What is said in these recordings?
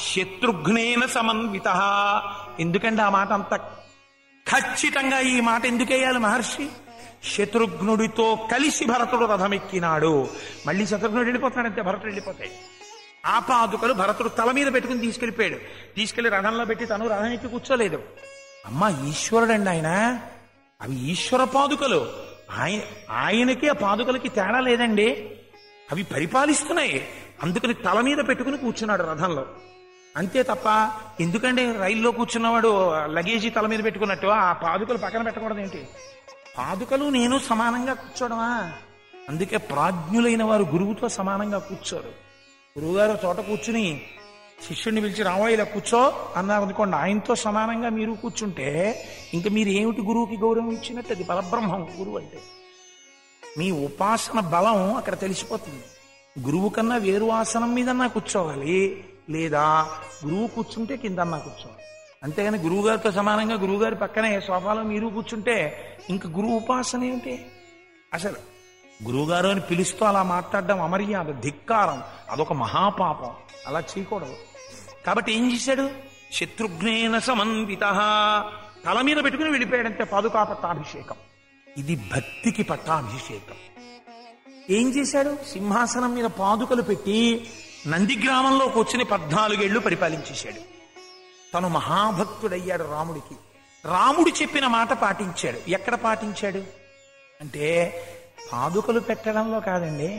శత్రుఘ్నేన సమన్విత. ఎందుకంటే ఆ మాట అంత ఖచ్చితంగా ఈ మాట ఎందుకేయాలి మహర్షి? శత్రుఘ్నుడితో కలిసి భరతుడు రథమెక్కినాడు. మళ్ళీ శత్రుఘ్నుడు వెళ్ళిపోతాడంతే, భరతుడు వెళ్ళిపోతాయి. ఆ పాదుకలు భరతుడు తల మీద పెట్టుకుని తీసుకెళ్లిపోయాడు. తీసుకెళ్లి రథంలో పెట్టి తను రథం ఎక్కి కూర్చోలేదు. అమ్మ ఈశ్వరుడండి ఆయన, అవి ఈశ్వర పాదుకలు. ఆయనకి ఆ పాదుకలకి తేడా లేదండి, అవి పరిపాలిస్తున్నాయి. అందుకని తల మీద పెట్టుకుని కూర్చున్నాడు రథంలో, అంతే తప్ప ఎందుకంటే రైల్లో కూర్చున్నవాడు లగేజీ తల మీద పెట్టుకున్నట్టు ఆ పాదుకలు పక్కన పెట్టకూడదు ఏంటి? పాదుకలు నేను సమానంగా కూర్చోవడమా? అందుకే ప్రాజ్ఞులైన వారు గురువుతో సమానంగా కూర్చోరు. గురువుగారు చోట కూర్చుని శిష్యుడిని పిలిచి రామో ఇలా కూర్చో అన్నారు అనుకోండి, ఆయనతో సమానంగా మీరు కూర్చుంటే ఇంకా మీరు ఏమిటి గురువుకి గౌరవం ఇచ్చినట్టు? అది పరబ్రహ్మం గురువు అంటే. మీ ఉపాసన బలం అక్కడ తెలిసిపోతుంది. గురువు కన్నా వేరు ఆసనం మీదన్నా కూర్చోవాలి, లేదా గురువు కూర్చుంటే కిందన్నా కూర్చోవాలి. అంతేగాని గురువుగారితో సమానంగా గురువుగారి పక్కనే సోఫాలో మీరు కూర్చుంటే ఇంకా గురువు ఉపాసన ఏమిటి? అసలు గురువుగారు అని పిలుస్తూ అలా మాట్లాడడం అమర్యాద, ధిక్కారం, అదొక మహాపాపం. అలా చేయకూడదు. కాబట్టి ఏం చేశాడు? శత్రుఘ్నేన సమన్విత, తల మీద పెట్టుకుని వెళ్ళిపోయాడంటే పాదుకా పట్టాభిషేకం. ఇది భక్తికి పట్టాభిషేకం. ఏం చేశాడు? సింహాసనం మీద పాదుకలు పెట్టి నందిగ్రామంలో కూర్చుని 14 ఏళ్లు పరిపాలించేశాడు. తను మహాభక్తుడయ్యాడు రాముడికి. రాముడు చెప్పిన మాట పాటించాడు. ఎక్కడ పాటించాడు అంటే పాదుకలు పెట్టడంలో కాదండి,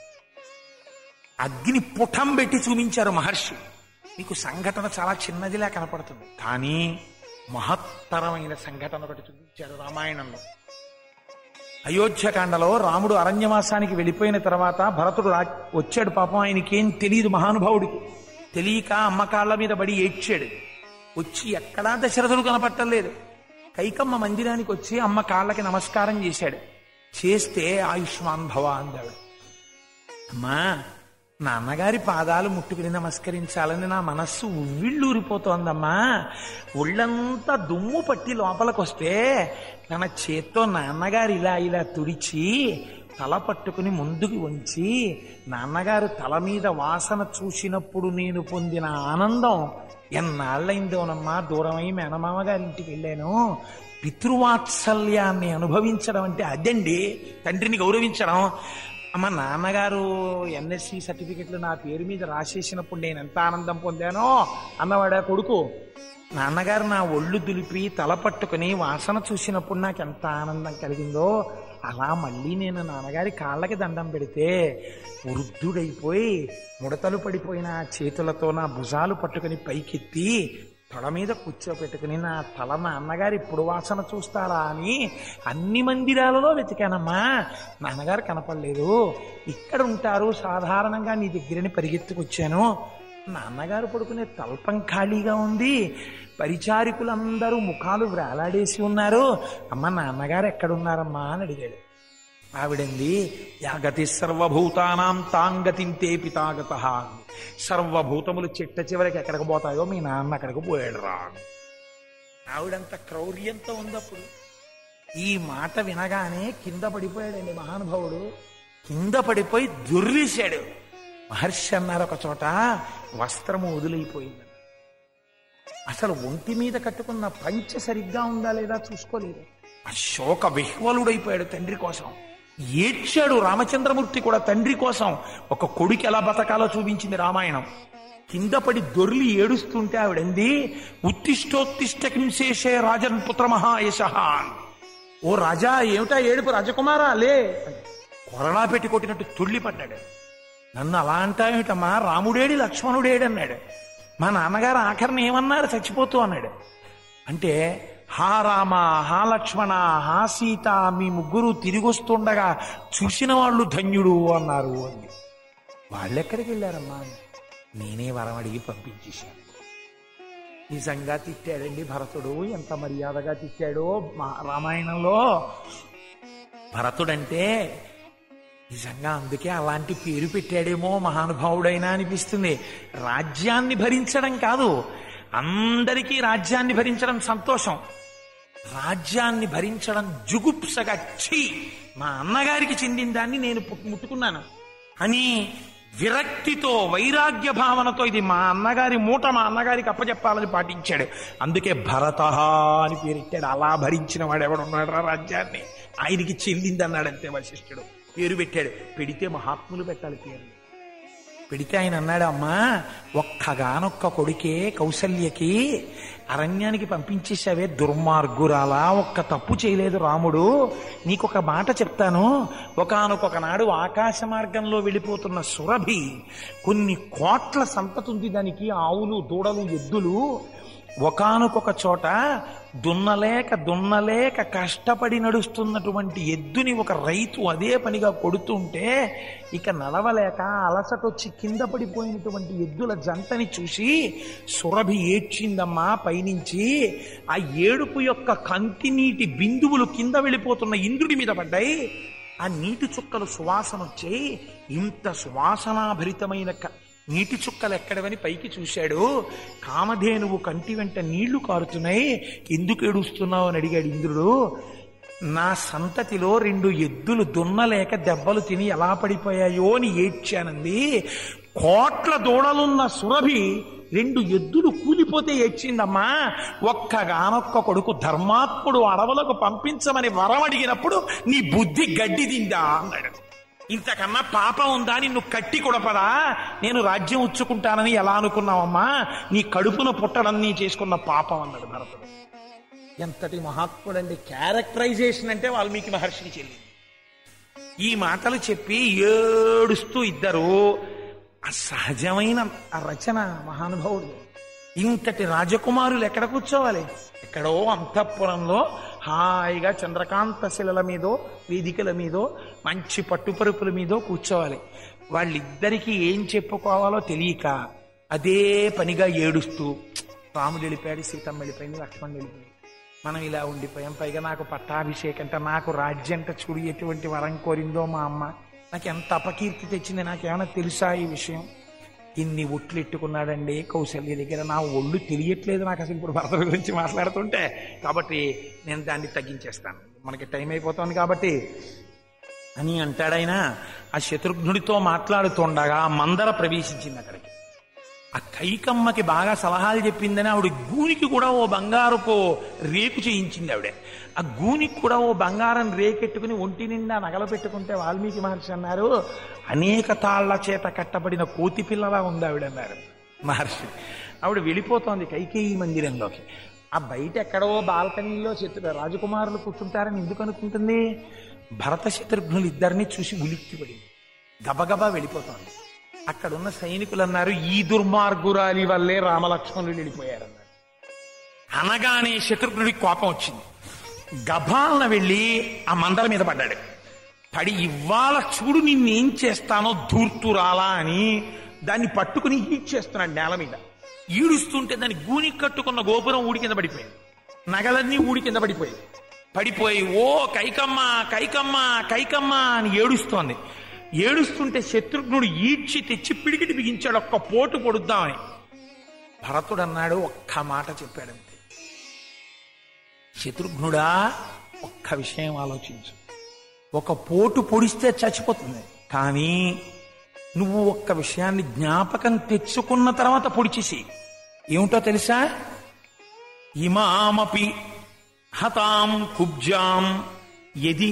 అగ్ని పుటం పెట్టి చూపించారు మహర్షి. మీకు సంఘటన చాలా చిన్నదిలా కనపడుతుంది, కానీ మహత్తరమైన సంఘటన ఒకటి చూపించారు రామాయణంలో. అయోధ్యకాండలో రాముడు అరణ్యవాసానికి వెళ్ళిపోయిన తర్వాత భరతుడు వచ్చాడు. పాపం ఆయనకేం తెలియదు, మహానుభావుడికి తెలియక అమ్మ కాళ్ళ మీద పడి ఏడ్చాడు. వచ్చి ఎక్కడా దశరథుడు కనపట్టలేదు. కైకమ్మ మందిరానికి వచ్చి అమ్మ కాళ్ళకి నమస్కారం చేశాడు. చేస్తే ఆయుష్మాన్ భవ అందాడు. అమ్మా, నాన్నగారి పాదాలు ముట్టుకుని నమస్కరించాలని నా మనస్సు ఉవ్విళ్ళూరిపోతోందమ్మా. ఒళ్ళంతా దుమ్ము పట్టి లోపలికొస్తే తన చేత్తో నాన్నగారు ఇలా ఇలా తుడిచి తల పట్టుకుని ముందుకు వంచి నాన్నగారు తల మీద వాసన చూసినప్పుడు నేను పొందిన ఆనందం ఎన్నాళ్ళైందోనమ్మా. దూరమై మేనమామ గారింటికి వెళ్ళాను. పితృవాత్సల్యాన్ని అనుభవించడం అంటే అదండి, తండ్రిని గౌరవించడం. అమ్మ, నాన్నగారు ఎన్ఎస్సి సర్టిఫికెట్లు నా పేరు మీద రాసేసినప్పుడు నేను ఎంత ఆనందం పొందానో అన్నవాడా కొడుకు. నాన్నగారు నా ఒళ్ళు దులిపి తల పట్టుకుని వాసన చూసినప్పుడు నాకు ఎంత ఆనందం కలిగిందో అలా మళ్ళీ నేను నాన్నగారి కాళ్ళకి దండం పెడితే వృద్ధుడైపోయి ముడతలు పడిపోయిన చేతులతో నా భుజాలు పట్టుకుని పైకెత్తి తొడ మీద కూర్చోపెట్టుకుని నా తల నాన్నగారు ఇప్పుడు వాసన చూస్తారా అని అన్ని మందిరాలలో వెతికానమ్మా. నాన్నగారు కనపడలేదు. ఇక్కడ ఉంటారు సాధారణంగా, నీ దగ్గరని పరిగెత్తుకొచ్చాను. నాన్నగారు పడుకునే తల్పం ఖాళీగా ఉంది. పరిచారికులందరూ ముఖాలు వేలాడేసి ఉన్నారు. అమ్మ, నాన్నగారు ఎక్కడున్నారమ్మా అని అడిగాడు. ఆవిడంది, యాగతి సర్వభూతానాం తాంగతింతే పితాగత. సర్వభూతములు చిట్ట చివరికి ఎక్కడికి పోతాయో మీ నాన్న అక్కడికి పోయాడు రా. ఆవిడంత క్రౌర్యంతో ఉన్నప్పుడు ఈ మాట వినగానే కింద పడిపోయాడండి మహానుభావుడు. కింద పడిపోయి దుర్రేశాడు. మహర్షి అన్నారు ఒక చోట, వస్త్రము వదిలిపోయింది. అసలు ఒంటి మీద కట్టుకున్న పంచ సరిగ్గా ఉందా లేదా చూసుకోలేదు. ఆ శోక విహ్వలుడైపోయాడు తండ్రి కోసం. ఏడ్చాడు రామచంద్రమూర్తి కూడా తండ్రి కోసం. ఒక కొడుకు ఎలా బతకాలో చూపించింది రామాయణం. కింద పడి దొర్లి ఏడుస్తుంటే ఆవిడంది, ఉత్తిష్టోత్తిష్ట కింశేషే రాజన్ పుత్ర మహాయశ. ఓ రాజా, ఏమిటా ఏడుపు? రాజకుమారా లే. కొరడా పెట్టి కొట్టినట్టు తుళ్ళిపడ్డాడు. నన్ను అలా అంటావేమిటమ్మా, రాముడేడి లక్ష్మణుడేడి అన్నాడు. మా నాన్నగారు ఆఖరిని ఏమన్నారు? చచ్చిపోతూ అన్నాడు. అంటే హా రామ, హా లక్ష్మణ, హా సీత, మీ ముగ్గురు తిరిగి వస్తుండగా చూసిన వాళ్ళు ధన్యుడు అన్నారు అంది. వాళ్ళెక్కడికి వెళ్ళారమ్మా? నేనే వరం అడిగి పంపించేశాను. నిజంగా తిట్టాడండి భరతుడు. ఎంత మర్యాదగా తిట్టాడో రామాయణంలో. భరతుడంటే నిజంగా అందుకే అలాంటి పేరు పెట్టాడేమో మహానుభావుడైనా అనిపిస్తుంది. రాజ్యాన్ని భరించడం కాదు, అందరికీ రాజ్యాన్ని భరించడం సంతోషం. రాజ్యాన్ని భరించడం జుగుప్సగా, ఛీ మా అన్నగారికి చెందిన దాన్ని నేను ముట్టుకున్నాను అని విరక్తితో వైరాగ్య భావనతో ఇది మా అన్నగారి మూట, మా అన్నగారికి అప్పచెప్పాలని పాటించాడు. అందుకే భరత అని పేరెట్టాడు. అలా భరించిన వాడు ఎవడున్నాడు రా రాజ్యాన్ని, ఆయనకి చెల్లింది అన్నాడంతే వశిష్ఠుడు. పేరు పెట్టాడు. పెడితే మహాత్ములు పెట్టాలి పేరు. పెడితే ఆయన అన్నాడు, అమ్మా ఒక్కగానొక్క కొడుకే కౌసల్యకి అరణ్యానికి పంపించేసావే దుర్మార్గురాలా, ఒక్క తప్పు చేయలేదు రాముడు. నీకొక మాట చెప్తాను. ఒకానొక నాడు ఆకాశ మార్గంలో వెళ్ళిపోతున్న సురభి, కొన్ని కోట్ల సంతతి ఉంది దానికి, ఆవులు దూడలు ఎద్దులు. ఒకానొక చోట దున్నలేక కష్టపడి నడుస్తున్నటువంటి ఎద్దుని ఒక రైతు అదే పనిగా కొడుతుంటే ఇక నడవలేక అలసటొచ్చి కింద పడిపోయినటువంటి ఎద్దుల జంటని చూసి సురభి ఏడ్చిందమ్మా పైనుంచి. ఆ ఏడుపు యొక్క కంటి నీటి బిందువులు కింద వెళ్ళిపోతున్న ఇంద్రుడి మీద పడ్డాయి. ఆ నీటి చుక్కలు సువాసన వచ్చాయి. ఇంత సువాసనాభరితమైన నీటి చుక్కలు ఎక్కడవని పైకి చూశాడు. కామధేనువు కంటి వెంట నీళ్లు కారుతున్నాయి. ఎందుకు ఏడుస్తున్నావు అని అడిగాడు ఇంద్రుడు. నా సంతతిలో 2 ఎద్దులు దున్నలేక దెబ్బలు తిని ఎలా పడిపోయాయో అని ఏడ్చానంది. కోట్ల దూడలున్న సురభి 2 ఎద్దులు కూలిపోతే ఏడ్చిందమ్మా. ఒక్కగానొక్క కొడుకు ధర్మాత్ముడు అడవులకు పంపించమని వరం అడిగినప్పుడు నీ బుద్ధి గడ్డి తిందా అన్నాడు. ఇంతకన్నా పాపం ఉందా, నిన్ను కట్టి కొడపదా, నేను రాజ్యం ఉచ్చుకుంటానని ఎలా అనుకున్నావమ్మా, నీ కడుపున పుట్టడం నీ చేసుకున్న పాపం అన్నాడు భరతుడు. ఎంతటి మహాత్ముడండి. క్యారెక్టరైజేషన్ అంటే వాల్మీకి మహర్షికి చెల్లింది. ఈ మాటలు చెప్పి ఏడుస్తూ ఇద్దరు సహజమైన ఆ రచన మహానుభావుడు. ఇంతటి రాజకుమారులు ఎక్కడ కూర్చోవాలి? ఎక్కడో అంతఃపురంలో హాయిగా చంద్రకాంత శిలల మీదో వేదికల మీదో మంచి పట్టుపరుపుల మీదో కూర్చోవాలి. వాళ్ళిద్దరికీ ఏం చెప్పుకోవాలో తెలియక అదే పనిగా ఏడుస్తూ, రాముడు వెళ్ళిపోయాడు, సీతమ్మ వెళ్ళిపోయింది, లక్ష్మణుడు వెళ్ళిపోయింది, మనం ఇలా ఉండిపోయాం, పైగా నాకు పట్టాభిషేకంట, నాకు రాజ్యంట, చూడు ఎటువంటి వరం కోరిందో మా అమ్మ, నాకు ఎంత అపకీర్తి తెచ్చింది, నాకేమైనా తెలుసా ఈ విషయం? ఇన్ని ఒట్లు ఎట్టుకున్నాడండి కౌశల్య దగ్గర, నా ఒళ్ళు తెలియట్లేదు నాకు అసలు ఇప్పుడు భర్త గురించి మాట్లాడుతుంటే. కాబట్టి నేను దాన్ని తగ్గించేస్తాను, మనకి టైం అయిపోతుంది కాబట్టి అని అంటాడైనా. ఆ శత్రుఘ్నుడితో మాట్లాడుతుండగా మందర ప్రవేశించింది అక్కడికి. ఆ కైకమ్మకి బాగా సలహాలు చెప్పిందని ఆవిడ గూనికి కూడా ఓ బంగారపు రేకు చేయించింది ఆవిడ. ఆ గూనికి కూడా ఓ బంగారం రేకెట్టుకుని ఒంటి నిండా నగలు పెట్టుకుంటే వాల్మీకి మహర్షి అన్నారు, అనేక తాళ్ల చేత కట్టబడిన కోతి పిల్లలా ఉంది ఆవిడ అన్నారు మహర్షి. ఆవిడ వెళ్ళిపోతోంది కైకేయి మందిరంలోకి. ఆ బయట ఎక్కడో బాల్కనీలో రాజకుమారులు కూర్చుంటారని ఎందుకు అనుకుంటుంది? భరత శత్రుఘ్నులు ఇద్దరిని చూసి ఉలిక్కిపడింది, గబగబా వెళ్ళిపోతోంది. అక్కడున్న సైనికులు అన్నారు, ఈ దుర్మార్గురాలి వల్లే రామలక్ష్మణులు వెళ్ళిపోయారన్నారు. అనగానే శత్రుఘ్నుడికి కోపం వచ్చింది. గభాలన వెళ్ళి ఆ మందల మీద పడ్డాడు. పడి ఇవాళ చూడు నిన్నేం చేస్తానో ధూర్తురాలా అని దాన్ని పట్టుకుని హీట్ చేస్తున్నాడు నేల మీద. ఈడుస్తుంటే దాన్ని గూని కట్టుకున్న గోపురం ఊడి కింద పడిపోయింది, నగలన్నీ ఊడి కింద పడిపోయి ఓ కైకమ్మ కైకమ్మ కైకమ్మ అని ఏడుస్తోంది. ఏడుస్తుంటే శత్రుఘ్నుడు ఈడ్చి తెచ్చి పిడికిటి బిగించాడు, ఒక్క పోటు పొడుద్దామని. భరతుడు అన్నాడు, ఒక్క మాట చెప్పాడంతే, శత్రుఘ్నుడా ఒక్క విషయం ఆలోచించు, ఒక పోటు పొడిస్తే చచ్చిపోతుంది, కానీ నువ్వు ఒక్క విషయాన్ని జ్ఞాపకం తెచ్చుకున్న తర్వాత పొడిచేసి. ఏమిటో తెలుసా? ఇమామపి హతాం కుబ్జాం యది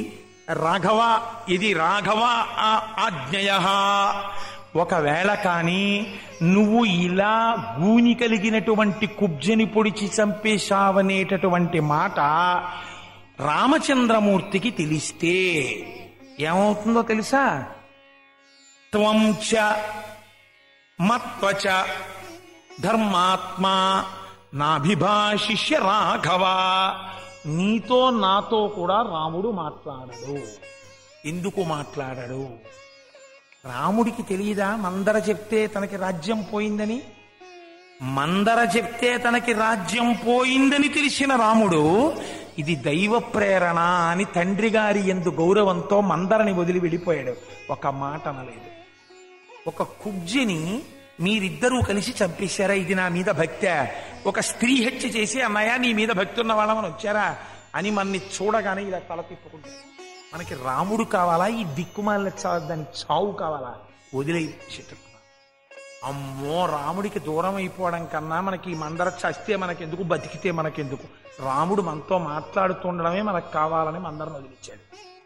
రాఘవ ఆజ్ఞయ. ఒకవేళ కానీ నువ్వు ఇలా గూని కలిగినటువంటి కుబ్జని పొడిచి చంపేశావనేటటువంటి మాట రామచంద్రమూర్తికి తెలిస్తే ఏమవుతుందో తెలుసా? త్వం చ మత్వచ ధర్మాత్మా నాభిభాషిష్య రాఘవ. నీతో నాతో కూడా రాముడు మాట్లాడడు. ఎందుకు మాట్లాడడు? రాముడికి తెలియదా మందర చెప్తే తనకి రాజ్యం పోయిందని? మందర చెప్తే తనకి రాజ్యం పోయిందని తెలిసిన రాముడు ఇది దైవ ప్రేరణ అని తండ్రి గారి యందు గౌరవంతో మందరని వదిలి వెళ్ళిపోయాడు. ఒక మాట అనలేదు. ఒక కుబ్జిని మీరిద్దరూ కలిసి చంపేశారా, ఇది నా మీద భక్తే? ఒక స్త్రీ హత్య చేసి అన్నయ్య నీ మీద భక్తి ఉన్న వాళ్ళమని వచ్చారా అని మనని చూడగానే ఇలా తల తిప్పుకుంటారు. మనకి రాముడు కావాలా, ఈ దిక్కుమాల దాని చావు కావాలా? వదిలే శత్రుఘ్న. అమ్మో, రాముడికి దూరం అయిపోవడం కన్నా మనకి ఈ మందర చస్తే మనకెందుకు, బతికితే మనకెందుకు, రాముడు మనతో మాట్లాడుతుండడమే మనకు కావాలని మందరం వదిలించాడు.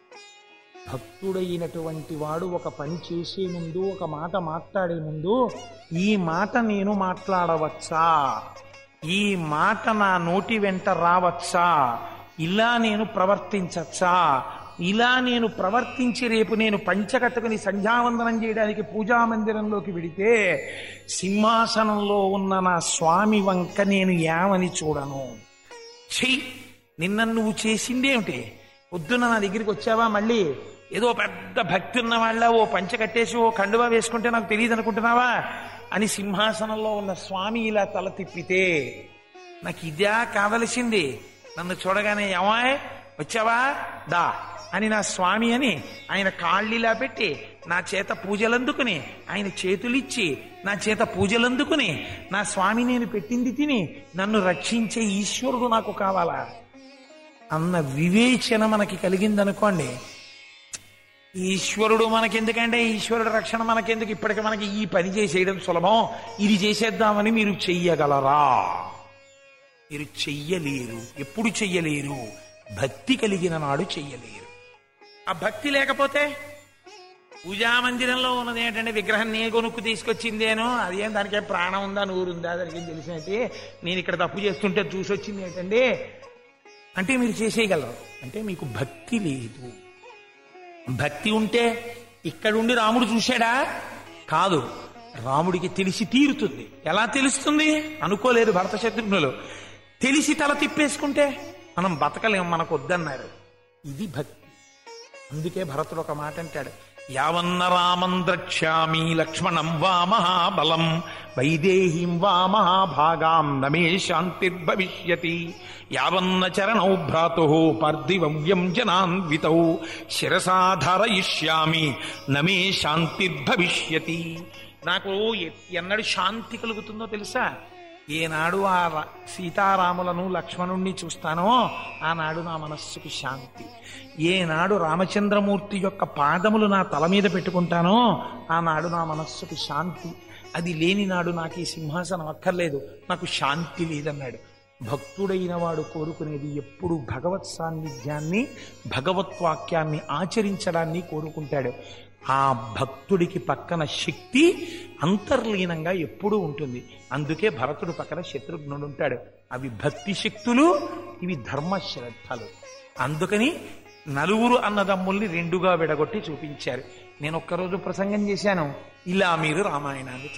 భక్తుడైనటువంటి వాడు ఒక పని చేసే ముందు, ఒక మాట మాట్లాడే ముందు, ఈ మాట నేను మాట్లాడవచ్చా, ఈ మాట నా నోటి వెంట రావచ్చా, ఇలా నేను ప్రవర్తించచ్చా, ఇలా నేను ప్రవర్తించి రేపు నేను పంచకట్టుకుని సంధ్యావందనం చేయడానికి పూజా మందిరంలోకి వెడితే సింహాసనంలో ఉన్న నా స్వామి వంక నేను ఏమని చూడను? చెయ్యి, నిన్న నువ్వు చేసిందేమిటి? పొద్దున్న నా దగ్గరికి వచ్చావా, మళ్ళీ ఏదో పెద్ద భక్తి ఉన్న వాళ్ళ ఓ పంచ కట్టేసి ఓ కండువా వేసుకుంటే నాకు తెలియదు అనుకుంటున్నావా అని సింహాసనంలో ఉన్న స్వామి ఇలా తల తిప్పితే నాకు ఇదే కావలసింది. నన్ను చూడగానే ఏమాయ్ వచ్చావా దా అని నా స్వామి అని ఆయన కాళ్ళిలా పెట్టి నా చేత పూజలందుకుని, ఆయన చేతులిచ్చి నా చేత పూజలందుకుని, నా స్వామి నేను పెట్టింది తిని నన్ను రక్షించే ఈశ్వరుడు నాకు కావాలా అన్న వివేచన మనకి కలిగిందనుకోండి, ఈశ్వరుడు మనకెందుకంటే, ఈశ్వరుడు రక్షణ మనకెందుకు, ఇప్పటికి మనకి ఈ పని చేసేయడం సులభం, ఇది చేసేద్దామని మీరు చెయ్యగలరా? మీరు చెయ్యలేరు. ఎప్పుడు చెయ్యలేరు? భక్తి కలిగిన నాడు చెయ్యలేరు. ఆ భక్తి లేకపోతే పూజామందిరంలో ఉన్నది ఏంటంటే విగ్రహం నే కొనుక్కు తీసుకొచ్చిందేనో, అదేం దానికేం ప్రాణం ఉందా, నూరుందా, దానికి తెలిసినట్టే, నేను ఇక్కడ తప్పు చేస్తుంటే చూసి వచ్చింది ఏంటండి అంటే మీరు చేసేయగలరు. అంటే మీకు భక్తి లేదు. భక్తి ఉంటే ఇక్కడుండి రాముడు చూశాడా? కాదు, రాముడికి తెలిసి తీరుతుంది. ఎలా తెలుస్తుంది? అనుకోలేదు భరత శత్రుఘ్నులు. తెలిసి తల తిప్పేసుకుంటే మనం బతకలేం, మనకు వద్దన్నారు. ఇది భక్తి. అందుకే భరతుడు ఒక మాట అంటాడు, యావన్న రామం ద్రక్ష్యామి లక్ష్మణం వా మహాబలం వైదేహీం వా మహాభాగాం నమే శాంతిర్భవిష్యతి యావన్న చరణౌ భ్రాతు పార్థివ్యం జనాన్వితౌ శిరసాధారయిష్యామి నమే శాంతిర్భవిష్యతి. నాకు ఎన్నడు శాంతి కలుగుతుందో తెలుసా? ఏనాడు ఆ సీతారాములను లక్ష్మణుణ్ణి చూస్తానో ఆనాడు నా మనస్సుకి శాంతి. ఏనాడు రామచంద్రమూర్తి యొక్క పాదములు నా తల మీద పెట్టుకుంటానో ఆనాడు నా మనస్సుకి శాంతి. అది లేని నాడు నాకు ఈ సింహాసనం అక్కర్లేదు, నాకు శాంతి లేదన్నాడు. భక్తుడైన వాడు కోరుకునేది ఎప్పుడు భగవత్ సాన్నిధ్యాన్ని, భగవత్వాక్యాన్ని ఆచరించడాన్ని కోరుకుంటాడు. ఆ భక్తుడికి పక్కన శక్తి అంతర్లీనంగా ఎప్పుడూ ఉంటుంది. అందుకే భరతుడు పక్కన శత్రుఘ్నుడు ఉంటాడు. అవి భక్తి శక్తులు, ఇవి ధర్మశ్రద్ధలు. అందుకని నలుగురు అన్నదమ్ముల్ని రెండుగా విడగొట్టి చూపించారు. నేను ఒక్కరోజు ప్రసంగం చేశాను, ఇలా మీరు రామాయణాన్ని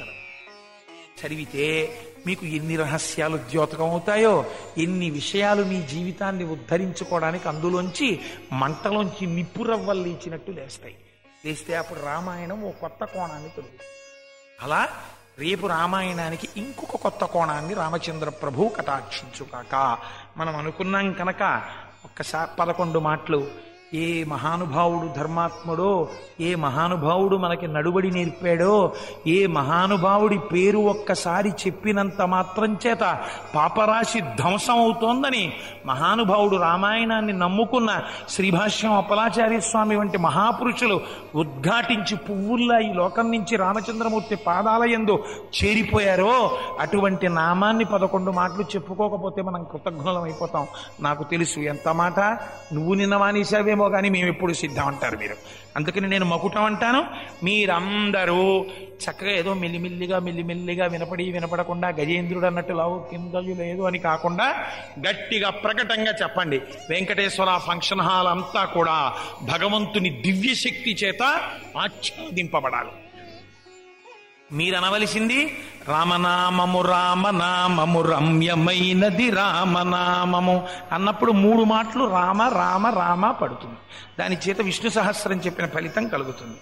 చదివితే మీకు ఎన్ని రహస్యాలు ద్యోతకం అవుతాయో, ఎన్ని విషయాలు మీ జీవితాన్ని ఉద్ధరించుకోవడానికి అందులోంచి మంటలోంచి నిప్పురవ్వలు లేచినట్టు లేస్తాయి. లేస్తే అప్పుడు రామాయణం ఓ కొత్త కోణాన్ని తొలుగుతుంది. అలా రేపు రామాయణానికి ఇంకొక కొత్త కోణాన్ని రామచంద్ర ప్రభువు కటాక్షించుకాక. మనం అనుకున్నాం కనుక ఒక్కసారి 11 మాటలు. ఏ మహానుభావుడు ధర్మాత్ముడో, ఏ మహానుభావుడు మనకి నడుబడి నేర్పాడో, ఏ మహానుభావుడి పేరు ఒక్కసారి చెప్పినంత మాత్రం చేత పాపరాశి ధ్వంసం అవుతోందని మహానుభావుడు రామాయణాన్ని నమ్ముకున్న శ్రీభాష్యం అప్పలాచార్య స్వామి వంటి మహాపురుషులు ఉద్ఘాటించి పువ్వుల్లా ఈ లోకం నుంచి రామచంద్రమూర్తి పాదాల యందు చేరిపోయారో, అటువంటి నామాన్ని 11 మాటలు చెప్పుకోకపోతే మనం కృతజ్ఞులం అయిపోతాం. నాకు తెలుసు ఎంత మాట నువ్వు నిన్న మానేశావేమో కానీ మేము ఎప్పుడు సిద్ధం అంటారు మీరు. అందుకని నేను మకుటం అంటాను. మీరందరూ చక్కగా ఏదో మెల్లిమెల్లిగా వినపడకుండా గజేంద్రుడు అన్నట్టు లావు కిందయు లేదు అని కాకుండా గట్టిగా ప్రకటంగా చెప్పండి. వెంకటేశ్వర ఫంక్షన్ హాల్ అంతా కూడా భగవంతుని దివ్యశక్తి చేత ఆచ్ఛాదింపబడాలి. మీరనవలసింది రామనామము రామనామము రమ్యమైనది రామనామము అన్నప్పుడు 3 మాటలు రామ రామ రామ పడుతుంది. దాని చేత విష్ణు సహస్రం చెప్పిన ఫలితం కలుగుతుంది.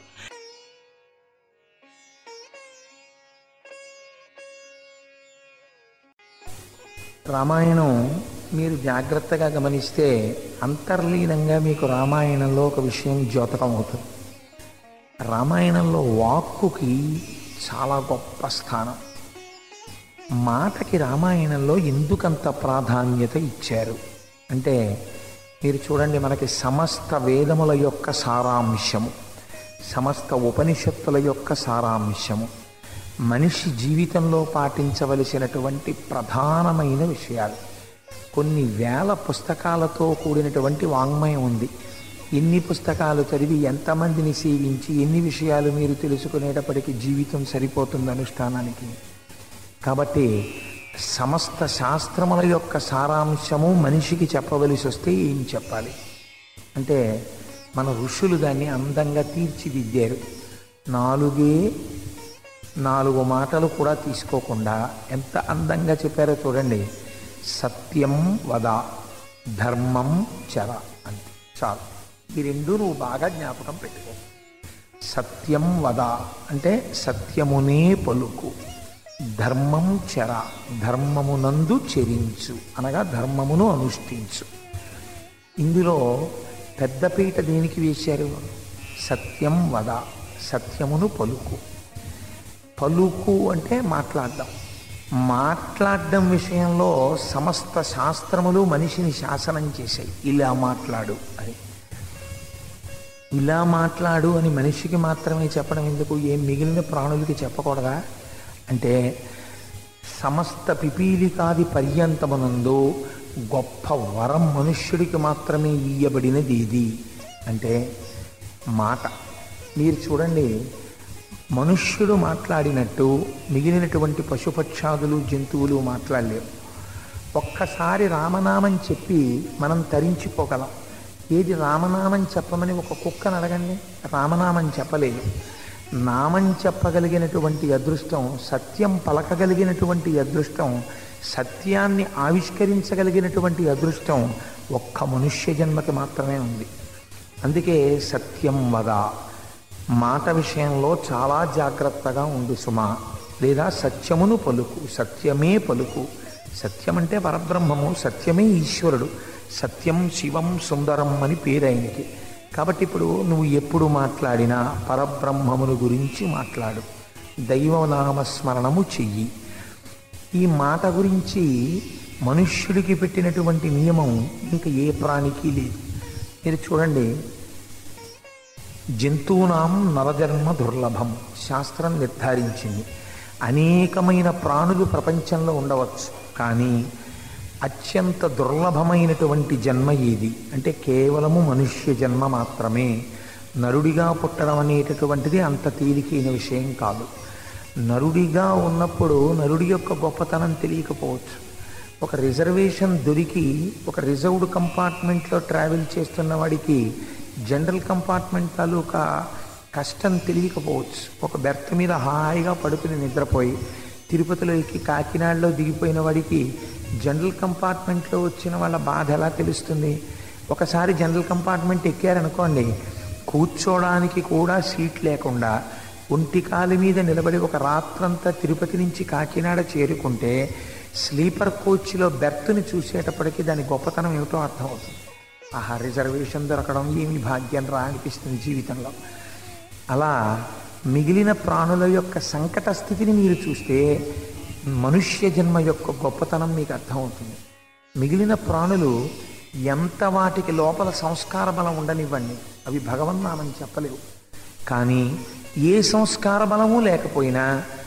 రామాయణం మీరు జాగ్రత్తగా గమనిస్తే అంతర్లీనంగా మీకు రామాయణంలో ఒక విషయం ద్యోతకం అవుతుంది. రామాయణంలో వాక్కుకి చాలా గొప్ప స్థానం. మాటకి రామాయణంలో ఎందుకంత ప్రాధాన్యత ఇచ్చారు అంటే, మీరు చూడండి, మనకి సమస్త వేదముల యొక్క సారాంశము, సమస్త ఉపనిషత్తుల యొక్క సారాంశము, మనిషి జీవితంలో పాటించవలసినటువంటి ప్రధానమైన విషయాలు. కొన్ని వేల పుస్తకాలతో కూడినటువంటి వాంగ్మయం ఉంది. ఎన్ని పుస్తకాలు చదివి ఎంతమందిని సేవించి ఎన్ని విషయాలు మీరు తెలుసుకునేటప్పటికీ జీవితం సరిపోతుంది అనుష్ఠానానికి. కాబట్టి సమస్త శాస్త్రముల యొక్క సారాంశము మనిషికి చెప్పవలసి వస్తే ఏం చెప్పాలి అంటే, మన ఋషులు దాన్ని అందంగా తీర్చిదిద్దారు. 4 మాటలు కూడా తీసుకోకుండా ఎంత అందంగా చెప్పారో చూడండి. సత్యం వద, ధర్మం చర, అంతే చాలు. ఈ రెండు నువ్వు బాగా జ్ఞాపకం పెట్టుకో. సత్యం వద అంటే సత్యమునే పలుకు, ధర్మం చర ధర్మమునందు చెరించు అనగా ధర్మమును అనుష్ఠించు. ఇందులో పెద్దపీట దేనికి వేశారు? సత్యం వద, సత్యమును పలుకు. పలుకు అంటే మాట్లాడడం విషయంలో సమస్త శాస్త్రములు మనిషిని శాసనం చేశాయి. ఇలా మాట్లాడు అని. ఇలా మాట్లాడు అని మనిషికి మాత్రమే చెప్పడం ఎందుకు? ఏం మిగిలిన ప్రాణులకి చెప్పకూడదా అంటే, సమస్త పిపీలికాది పర్యంతమునందు గొప్ప వరం మనుష్యుడికి మాత్రమే ఇయ్యబడినది ఇది అంటే మాట. మీరు చూడండి, మనుష్యుడు మాట్లాడినట్టు మిగిలినటువంటి పశుపక్షాదులు జంతువులు మాట్లాడలేవు. ఒక్కసారి రామనామం చెప్పి మనం తరించిపోగలం. ఏది రామనామం చెప్పమని ఒక కుక్కను అడగండి, రామనామం చెప్పలేదు. నామం చెప్పగలిగినటువంటి అదృష్టం, సత్యం పలకగలిగినటువంటి అదృష్టం, సత్యాన్ని ఆవిష్కరించగలిగినటువంటి అదృష్టం ఒక్క మనుష్య జన్మకి మాత్రమే ఉంది. అందుకే సత్యం వద, మాట విషయంలో చాలా జాగ్రత్తగా ఉండు సుమా. లేదా సత్యమును పలుకు, సత్యమే పలుకు. సత్యం అంటే పరబ్రహ్మము, సత్యమే ఈశ్వరుడు. సత్యం శివం సుందరం అని పేరు ఆయనకి. కాబట్టి ఇప్పుడు నువ్వు ఎప్పుడు మాట్లాడినా పరబ్రహ్మమును గురించి మాట్లాడు, దైవనామస్మరణము చెయ్యి. ఈ మాట గురించి మనుష్యుడికి పెట్టినటువంటి నియమం ఇంకా ఏ ప్రాణికి లేదు. మీరు చూడండి, జంతువునాం నరజన్మ దుర్లభం శాస్త్రం నిర్ధారించింది. అనేకమైన ప్రాణులు ప్రపంచంలో ఉండవచ్చు, కానీ అత్యంత దుర్లభమైనటువంటి జన్మ ఏది అంటే కేవలము మనుష్య జన్మ మాత్రమే. నరుడిగా పుట్టడం అనేటటువంటిది అంత తేలికైన విషయం కాదు. నరుడిగా ఉన్నప్పుడు నరుడి యొక్క గొప్పతనం తెలియకపోవచ్చు. ఒక రిజర్వేషన్ దొరికి ఒక రిజర్వ్డ్ కంపార్ట్మెంట్లో ట్రావెల్ చేస్తున్న వాడికి జనరల్ కంపార్ట్మెంట్ తాలూకా కష్టం తెలియకపోవచ్చు. ఒక బెర్త్ మీద హాయిగా పడుకుని నిద్రపోయి తిరుపతిలో ఎక్కి కాకినాడలో దిగిపోయిన వాడికి జనరల్ కంపార్ట్మెంట్లో వచ్చిన వాళ్ళ బాధ ఎలా తెలుస్తుంది? ఒకసారి జనరల్ కంపార్ట్మెంట్ ఎక్కారనుకోండి, కూర్చోడానికి కూడా సీట్ లేకుండా ఒంటికాలి మీద నిలబడి ఒక రాత్రంతా తిరుపతి నుంచి కాకినాడ చేరుకుంటే స్లీపర్ కోచ్లో బెర్త్ని చూసేటప్పటికీ దాని గొప్పతనం ఏమిటో అర్థమవుతుంది. ఆహా, రిజర్వేషన్ దొరకడం ఏమి భాగ్యం రా అనిపిస్తుంది జీవితంలో. అలా మిగిలిన ప్రాణుల యొక్క సంకట స్థితిని మీరు చూస్తే మనుష్య జన్మ యొక్క గొప్పతనం మీకు అర్థమవుతుంది. మిగిలిన ప్రాణులు ఎంత వాటికి లోపల సంస్కార బలం ఉండనివ్వండి, అవి భగవన్నామని చెప్పలేవు. కానీ ఏ సంస్కార బలము లేకపోయినా,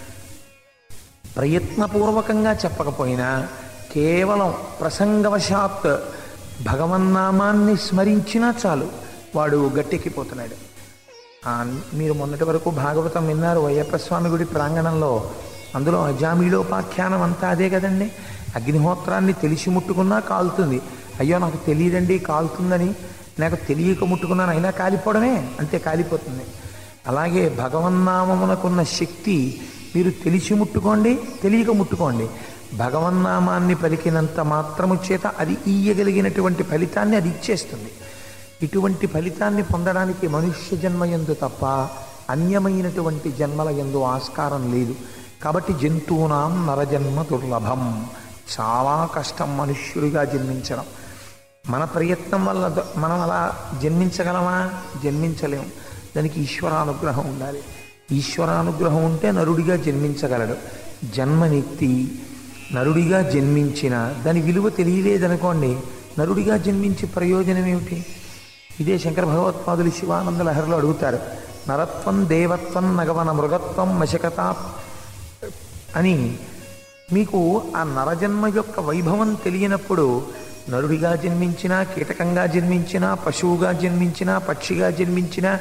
ప్రయత్నపూర్వకంగా చెప్పకపోయినా, కేవలం ప్రసంగవశాత్ భగవన్నామాన్ని స్మరించినా చాలు వాడు గట్టెక్కిపోతున్నాడు. మీరు మొన్నటి వరకు భాగవతం విన్నారు అయ్యప్ప స్వామి గుడి ప్రాంగణంలో. అందులో అజామీళోపాఖ్యానం అంతా అదే కదండి. అగ్నిహోత్రాన్ని తెలిసి ముట్టుకున్నా కాలుతుంది. అయ్యో నాకు తెలియదండి కాలుతుందని, నాకు తెలియక ముట్టుకున్నాను అయినా కాలిపోవడమే, అంతే కాలిపోతుంది. అలాగే భగవన్నామమునకున్న శక్తి మీరు తెలిసి ముట్టుకోండి, తెలియక ముట్టుకోండి, భగవన్నామాన్ని పలికినంత మాత్రము చేత అది ఇయ్యగలిగినటువంటి ఫలితాన్ని అది ఇచ్చేస్తుంది. ఇటువంటి ఫలితాన్ని పొందడానికి మనుష్య జన్మ యందు తప్ప అన్యమైనటువంటి జన్మల యందు ఆస్కారం లేదు. కాబట్టి జంతువునాం నరజన్మ దుర్లభం, చాలా కష్టం మనుష్యుడిగా జన్మించడం. మన ప్రయత్నం వల్ల మనం అలా జన్మించగలమా? జన్మించలేము. దానికి ఈశ్వరానుగ్రహం ఉండాలి. ఈశ్వరానుగ్రహం ఉంటే నరుడిగా జన్మించగలడు. జన్మనెత్తి నరుడిగా జన్మించిన దాని విలువ తెలియలేదనుకోండి, నరుడిగా జన్మించి ప్రయోజనం ఏమిటి? ఇదే శంకర భగవత్పాదులు శివానంద లహరిలో అడుగుతారు, నరత్వం దేవత్వం నగవన మృగత్వం మశకత అని మీకు ఆ నరజన్మ యొక్క వైభవం తెలియనప్పుడు నరుడిగా జన్మించినా, కీటకంగా జన్మించినా, పశువుగా జన్మించినా, పక్షిగా జన్మించినా,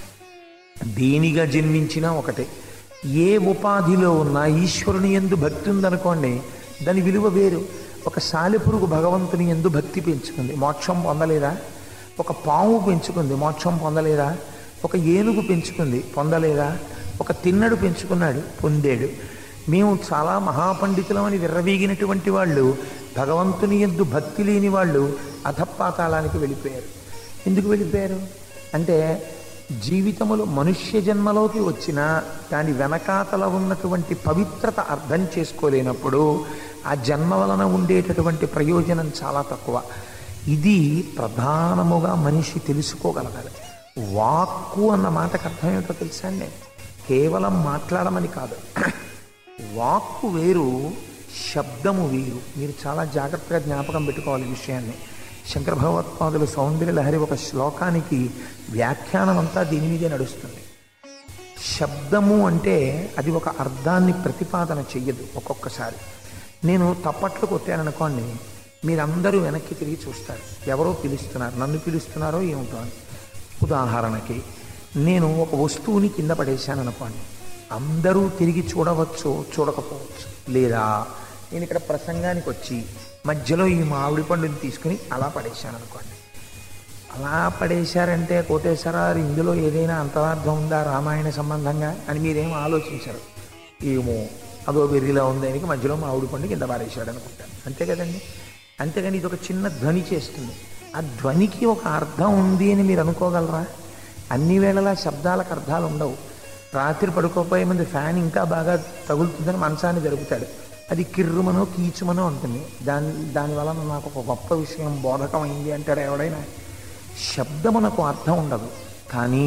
దేనిగా జన్మించినా ఒకటే. ఏ ఉపాధిలో ఉన్నా ఈశ్వరుని యందు భక్తి ఉందనుకోండి, దాని విలువ వేరు. ఒక సాలెపురుగు భగవంతుని యందు భక్తి పెంచుకుంది, మోక్షం పొందలేదా? ఒక పాము పెంచుకుంది, మోక్షం పొందలేదా? ఒక ఏనుగు పెంచుకుంది, పొందలేదా? ఒక తిన్నడు పెంచుకున్నాడు, పొందాడు. మేము చాలా మహాపండితులమని విర్రవీగినటువంటి వాళ్ళు, భగవంతుని యందు భక్తి లేని వాళ్ళు అధపాతాళానికి వెళ్ళిపోయారు. ఎందుకు వెళ్ళిపోయారు అంటే, జీవితములు మనుష్య జన్మలోకి వచ్చినా దాని వెనకాతల ఉన్నటువంటి పవిత్రత అర్థం చేసుకోలేనప్పుడు ఆ జన్మ వలన ఉండేటటువంటి ప్రయోజనం చాలా తక్కువ. ఇది ప్రధానముగా మనిషి తెలుసుకోగలగాలి. వాక్కు అన్న మాటకు అర్థం ఏమిటో తెలుసా అండి? కేవలం మాట్లాడమని కాదు. వాక్కు వేరు, శబ్దము వేరు. మీరు చాలా జాగ్రత్తగా జ్ఞాపకం పెట్టుకోవాలి ఈ విషయాన్ని. శంకర భగవత్పాదులు సౌందర్యలహరి ఒక శ్లోకానికి వ్యాఖ్యానం అంతా దీని మీదే నడుస్తుంది. శబ్దము అంటే అది ఒక అర్థాన్ని ప్రతిపాదన చెయ్యదు. ఒక్కొక్కసారి నేను తప్పట్లు కొట్టాననుకోండి, మీరందరూ వెనక్కి తిరిగి చూస్తారు, ఎవరో పిలుస్తున్నారు, నన్ను పిలుస్తున్నారో ఏమిటో అని. ఉదాహరణకి నేను ఒక వస్తువుని కింద పడేశాను అనుకోండి, అందరూ తిరిగి చూడవచ్చు, చూడకపోవచ్చు. లేదా నేను ఇక్కడ ప్రసంగానికి వచ్చి మధ్యలో ఈ మామిడి పండుని తీసుకుని అలా పడేశాను అనుకోండి. అలా పడేశారంటే కోటేశ్వరారు ఇందులో ఏదైనా అంతరార్థం ఉందా రామాయణ సంబంధంగా అని మీరేం ఆలోచించరు. ఏమో అదో వెర్రిలా ఉంది, ఆయనకి మధ్యలో మామిడి పండు కింద పారేశాడు అనుకుంటాను, అంతే కదండి. అంతేగాని ఇది ఒక చిన్న ధ్వని చేస్తుంది. ఆ ధ్వనికి ఒక అర్థం ఉంది అని మీరు అనుకోగలరా? అన్ని వేళలా శబ్దాలకు అర్థాలు ఉండవు. రాత్రి పడుకోపోయే ముందు ఫ్యాన్ ఇంకా బాగా తగులుతుందని మనసాన్ని జరుపుతాడు, అది కిర్రుమనో కీచుమనో ఉంటుంది. దానివల్ల నాకు ఒక గొప్ప విషయం బోధకమైంది అంటాడు ఎవడైనా. శబ్దమునకు అర్థం ఉండదు, కానీ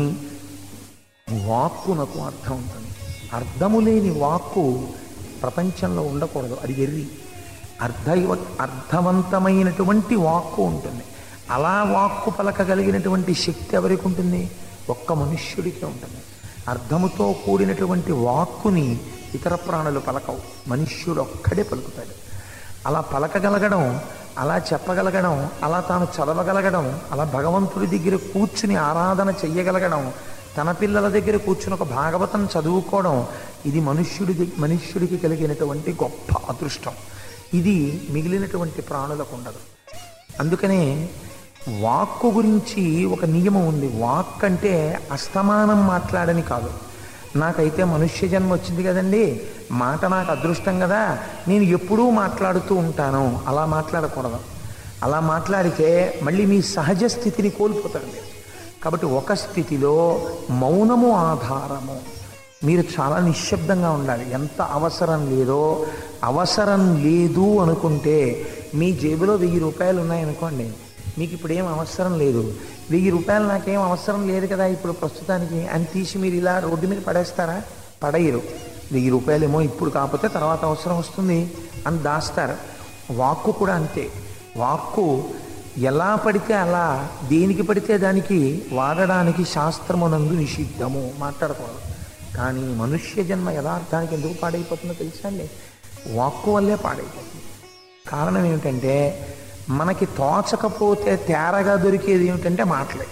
వాక్కునకు అర్థం ఉంటుంది. అర్థము లేని వాక్కు ప్రపంచంలో ఉండకూడదు, అది వెర్రి. అర్థవంతమైనటువంటి వాక్కు ఉంటుంది. అలా వాక్కు పలకగలిగినటువంటి శక్తి ఎవరికి ఉంటుంది? ఒక్క మనుష్యుడికే ఉంటుంది. అర్థముతో కూడినటువంటి వాక్కుని ఇతర ప్రాణులు పలకవు, మనుష్యుడు ఒక్కడే పలుకుతాడు. అలా పలకగలగడం, అలా చెప్పగలగడం, అలా తాను చదవగలగడం, అలా భగవంతుడి దగ్గర కూర్చుని ఆరాధన చెయ్యగలగడం, తన పిల్లల దగ్గర కూర్చుని ఒక భాగవతం చదువుకోవడం, ఇది మనుష్యుడికి కలిగినటువంటి గొప్ప అదృష్టం. ఇది మిగిలినటువంటి ప్రాణులకు ఉండదు. అందుకనే వాక్కు గురించి ఒక నియమం ఉంది. వాక్ అంటే అస్తమానం మాట్లాడని కాదు. నాకైతే మనుష్య జన్మ వచ్చింది కదండి, మాట నాకు అదృష్టం కదా, నేను ఎప్పుడూ మాట్లాడుతూ ఉంటాను, అలా మాట్లాడకూడదు. అలా మాట్లాడితే మళ్ళీ మీ సహజ స్థితిని కోల్పోతారు మీరు. కాబట్టి ఒక స్థితిలో మౌనము ఆధారము. మీరు చాలా నిశ్శబ్దంగా ఉండాలి. ఎంత అవసరం లేదో, అవసరం లేదు అనుకుంటే, మీ జేబులో 1000 రూపాయలు ఉన్నాయనుకోండి, మీకు ఇప్పుడు ఏం అవసరం లేదు, 1000 రూపాయలు నాకేం అవసరం లేదు కదా ఇప్పుడు ప్రస్తుతానికి అని తీసి మీరు ఇలా రోడ్డు మీద పడేస్తారా? పడేయరు. 1000 రూపాయలేమో ఇప్పుడు కాకపోతే తర్వాత అవసరం వస్తుంది అని దాస్తారు. వాక్కు కూడా అంతే. వాక్కు ఎలా పడితే అలా, దేనికి పడితే దానికి వాడడానికి శాస్త్రమునందు నిషిద్ధము, మాట్లాడకూడదు. కానీ మనుష్య జన్మ యథార్థానికి ఎందుకు పాడైపోతుందో తెలుసా అండి? వాక్కు వల్లే పాడైపోతుంది. కారణం ఏమిటంటే, మనకి తోచకపోతే తేరగా దొరికేది ఏమిటంటే మాటలే.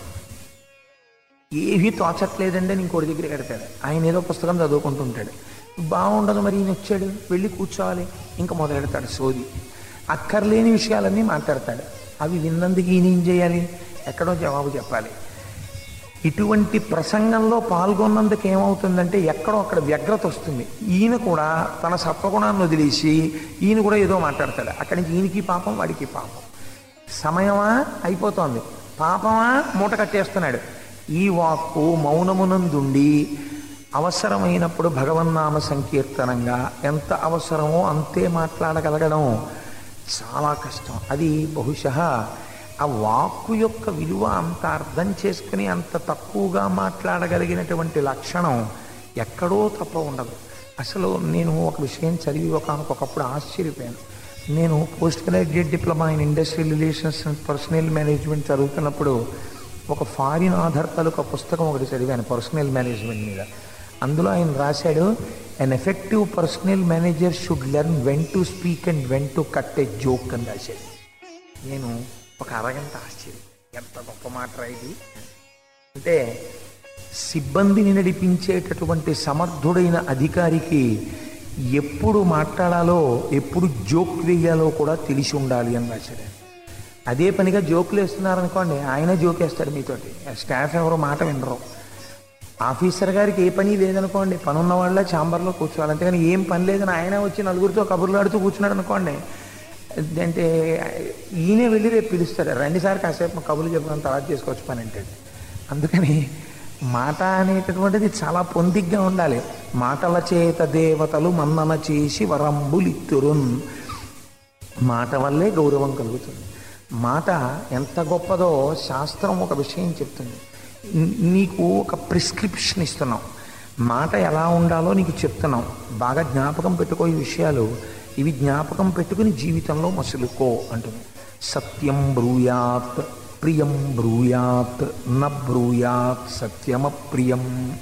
ఏమీ తోచట్లేదంటే ఇంకోటి దగ్గర కడతాడు, ఆయన ఏదో పుస్తకం చదువుకుంటుంటాడు, బాగుండదు మరి ఈయన వచ్చాడు వెళ్ళి కూర్చోవాలి, ఇంకా మొదలెడతాడు సోది. అక్కర్లేని విషయాలన్నీ మాట్లాడతాడు. అవి విన్నందుకు ఈయన ఏం చేయాలి? ఎక్కడో జవాబు చెప్పాలి. ఇటువంటి ప్రసంగంలో పాల్గొన్నందుకు ఏమవుతుందంటే ఎక్కడో అక్కడ వ్యగ్రత వస్తుంది. ఈయన కూడా తన సత్వగుణాన్ని వదిలేసి ఈయన కూడా ఏదో మాట్లాడతాడు. అక్కడి నుంచి ఈయనకి పాపం, వాడికి పాపం. సమయమా అయిపోతోంది, పాపమా మూట కట్టేస్తున్నాడు. ఈ వాక్కు మౌనమునందుండి అవసరమైనప్పుడు భగవన్నామ సంకీర్తనంగా ఎంత అవసరమో అంతే మాట్లాడగలగడం చాలా కష్టం. అది బహుశः ఆ వాక్కు యొక్క విలువ అంత అర్థం చేసుకుని అంత తక్కువగా మాట్లాడగలిగినటువంటి లక్షణం ఎక్కడో తప్ప ఉండదు. అసలు నేను ఒక విషయం చదివి ఒకప్పుడు ఆశ్చర్యపోయాను. నేను post graduate diploma in industrial relations and personnel management చదువుతున్నప్పుడు ఒక ఫారిన్ ఆథర్ తాలూకా పుస్తకం ఒకటి చదివాను పర్సనల్ మేనేజ్మెంట్ మీద. అందులో ఆయన రాశాడు, an effective personnel manager should learn when to speak and when to cut a joke అని రాశాడు. నేను ఒక అరగంట ఆశ్చర్యం, ఎంత గొప్ప మాట ఇది. అంటే సిబ్బందిని నడిపించేటటువంటి సమర్థుడైన అధికారికి ఎప్పుడు మాట్లాడాలో ఎప్పుడు జోక్ వేయాలో కూడా తెలిసి ఉండాలి అని రాశాడు. అదే పనిగా జోకులు వేస్తున్నారనుకోండి, ఆయన జోక్ వేస్తాడు మీతోటి, స్టాఫ్ ఎవరో మాట వినరు. ఆఫీసర్ గారికి ఏ పని లేదనుకోండి, పని ఉన్న వాళ్ళ ఛాంబర్లో కూర్చోవాలి, అంతేగాని ఏం పని లేదని ఆయన వచ్చి నలుగురితో కబుర్లు ఆడుతూ కూర్చున్నాడు అనుకోండి, అంటే ఈయనే వెళ్ళి రేపు పిలుస్తాడు, రెండుసార్లు కాసేపు కబుర్లు చెప్పడం తర్వాత చేసుకోవచ్చు పని అంటాడు. అందుకని మాట అనేటటువంటిది చాలా పొందిగ్గా ఉండాలి. మాటల చేత దేవతలు మన్నన చేసి వరంబులిత్తురున్. మాట వల్లే గౌరవం కలుగుతుంది. మాట ఎంత గొప్పదో శాస్త్రం ఒక విషయం చెప్తుంది. నీకు ఒక ప్రిస్క్రిప్షన్ ఇస్తున్నాం, మాట ఎలా ఉండాలో నీకు చెప్తున్నాం, బాగా జ్ఞాపకం పెట్టుకో ఈ విషయాలు, ఇవి జ్ఞాపకం పెట్టుకుని జీవితంలో మసులుకో అంటుంది. సత్యం బ్రూయాత్ ప్రియం బ్రూయాత్ న బ్రూయాత్ సత్యమప్రియం.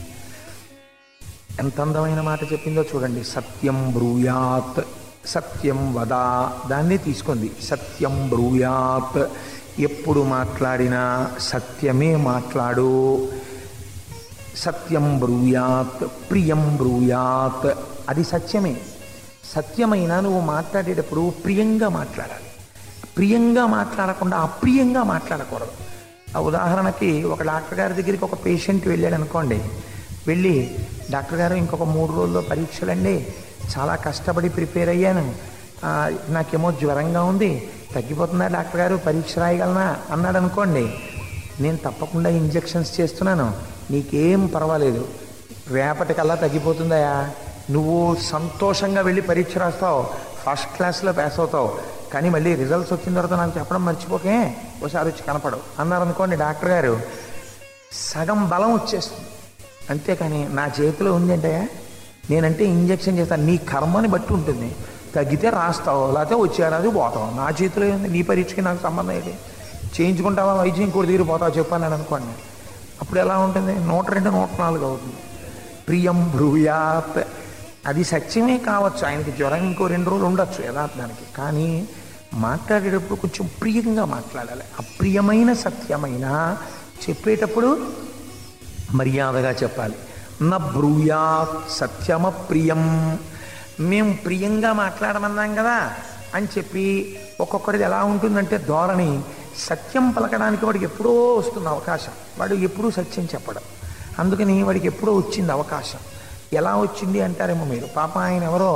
ఎంత అందమైన మాట చెప్పిందో చూడండి. సత్యం బ్రూయాత్, సత్యం వదా, దాన్ని తీసుకుంది. సత్యం బ్రూయాత్, ఎప్పుడు మాట్లాడినా సత్యమే మాట్లాడు. సత్యం బ్రూయాత్ ప్రియం బ్రూయాత్, అది సత్యమే. సత్యమైనా నువ్వు మాట్లాడేటప్పుడు ప్రియంగా మాట్లాడాలి. ప్రియంగా మాట్లాడకుండా అప్రియంగా మాట్లాడకూడదు. ఆ ఉదాహరణకి ఒక డాక్టర్ గారి దగ్గరికి ఒక పేషెంట్ వెళ్ళాడు అనుకోండి, వెళ్ళి డాక్టర్ గారు ఇంకొక 3 రోజుల్లో పరీక్షలండి, చాలా కష్టపడి ప్రిపేర్ అయ్యాను, నాకేమో జ్వరంగా ఉంది, తగ్గిపోతుందా డాక్టర్ గారు, పరీక్ష రాయగలనా అన్నాడు అనుకోండి, నేను తప్పకుండా ఇంజెక్షన్స్ చేస్తున్నాను, నీకేం పర్వాలేదు, రేపటికల్లా తగ్గిపోతుందయా, నువ్వు సంతోషంగా వెళ్ళి పరీక్ష రాస్తావు, ఫస్ట్ క్లాస్లో పాస్ అవుతావు, కానీ మళ్ళీ రిజల్ట్స్ వచ్చిన తర్వాత నాకు చెప్పడం మర్చిపోకే, ఒకసారి వచ్చి కనపడవు అన్నారు అనుకోండి, డాక్టర్ గారు సగం బలం వచ్చేస్తుంది. అంతేకాని నా చేతిలో ఉంది అంటే నేనంటే ఇంజెక్షన్ చేస్తాను, నీ కర్మని బట్టి ఉంటుంది, తగ్గితే రాస్తావు లేకపోతే వచ్చేరాదు పోతావు, నా చేతిలో ఉంది, నీ పరీక్షకి నాకు సంబంధం ఏంటి, చేయించుకుంటావా వైద్యం ఇంకోటి దగ్గర పోతావు చెప్పాను అనుకోండి, అప్పుడు ఎలా ఉంటుంది, 102, 104 అవుతుంది. ప్రియం బ్రూయాత్, అది సత్యమే కావచ్చు, ఆయనకి జ్వరం ఇంకో 2 రోజులు ఉండొచ్చు యథార్థానికి, కానీ మాట్లాడేటప్పుడు కొంచెం ప్రియంగా మాట్లాడాలి. అప్రియమైన సత్యమైన చెప్పేటప్పుడు మర్యాదగా చెప్పాలి. న బ్రూయాత్ సత్యమప్రియం, మేము ప్రియంగా మాట్లాడమన్నాం కదా అని చెప్పి ఒక్కొక్కరిది ఎలా ఉంటుందంటే ధోరణి, సత్యం పలకడానికి వాడికి ఎప్పుడో వస్తుంది అవకాశం, వాడు ఎప్పుడూ సత్యం చెప్పడం, అందుకని వాడికి ఎప్పుడో వచ్చింది అవకాశం. ఎలా వచ్చింది అంటారేమో మీరు, పాప ఆయన ఎవరో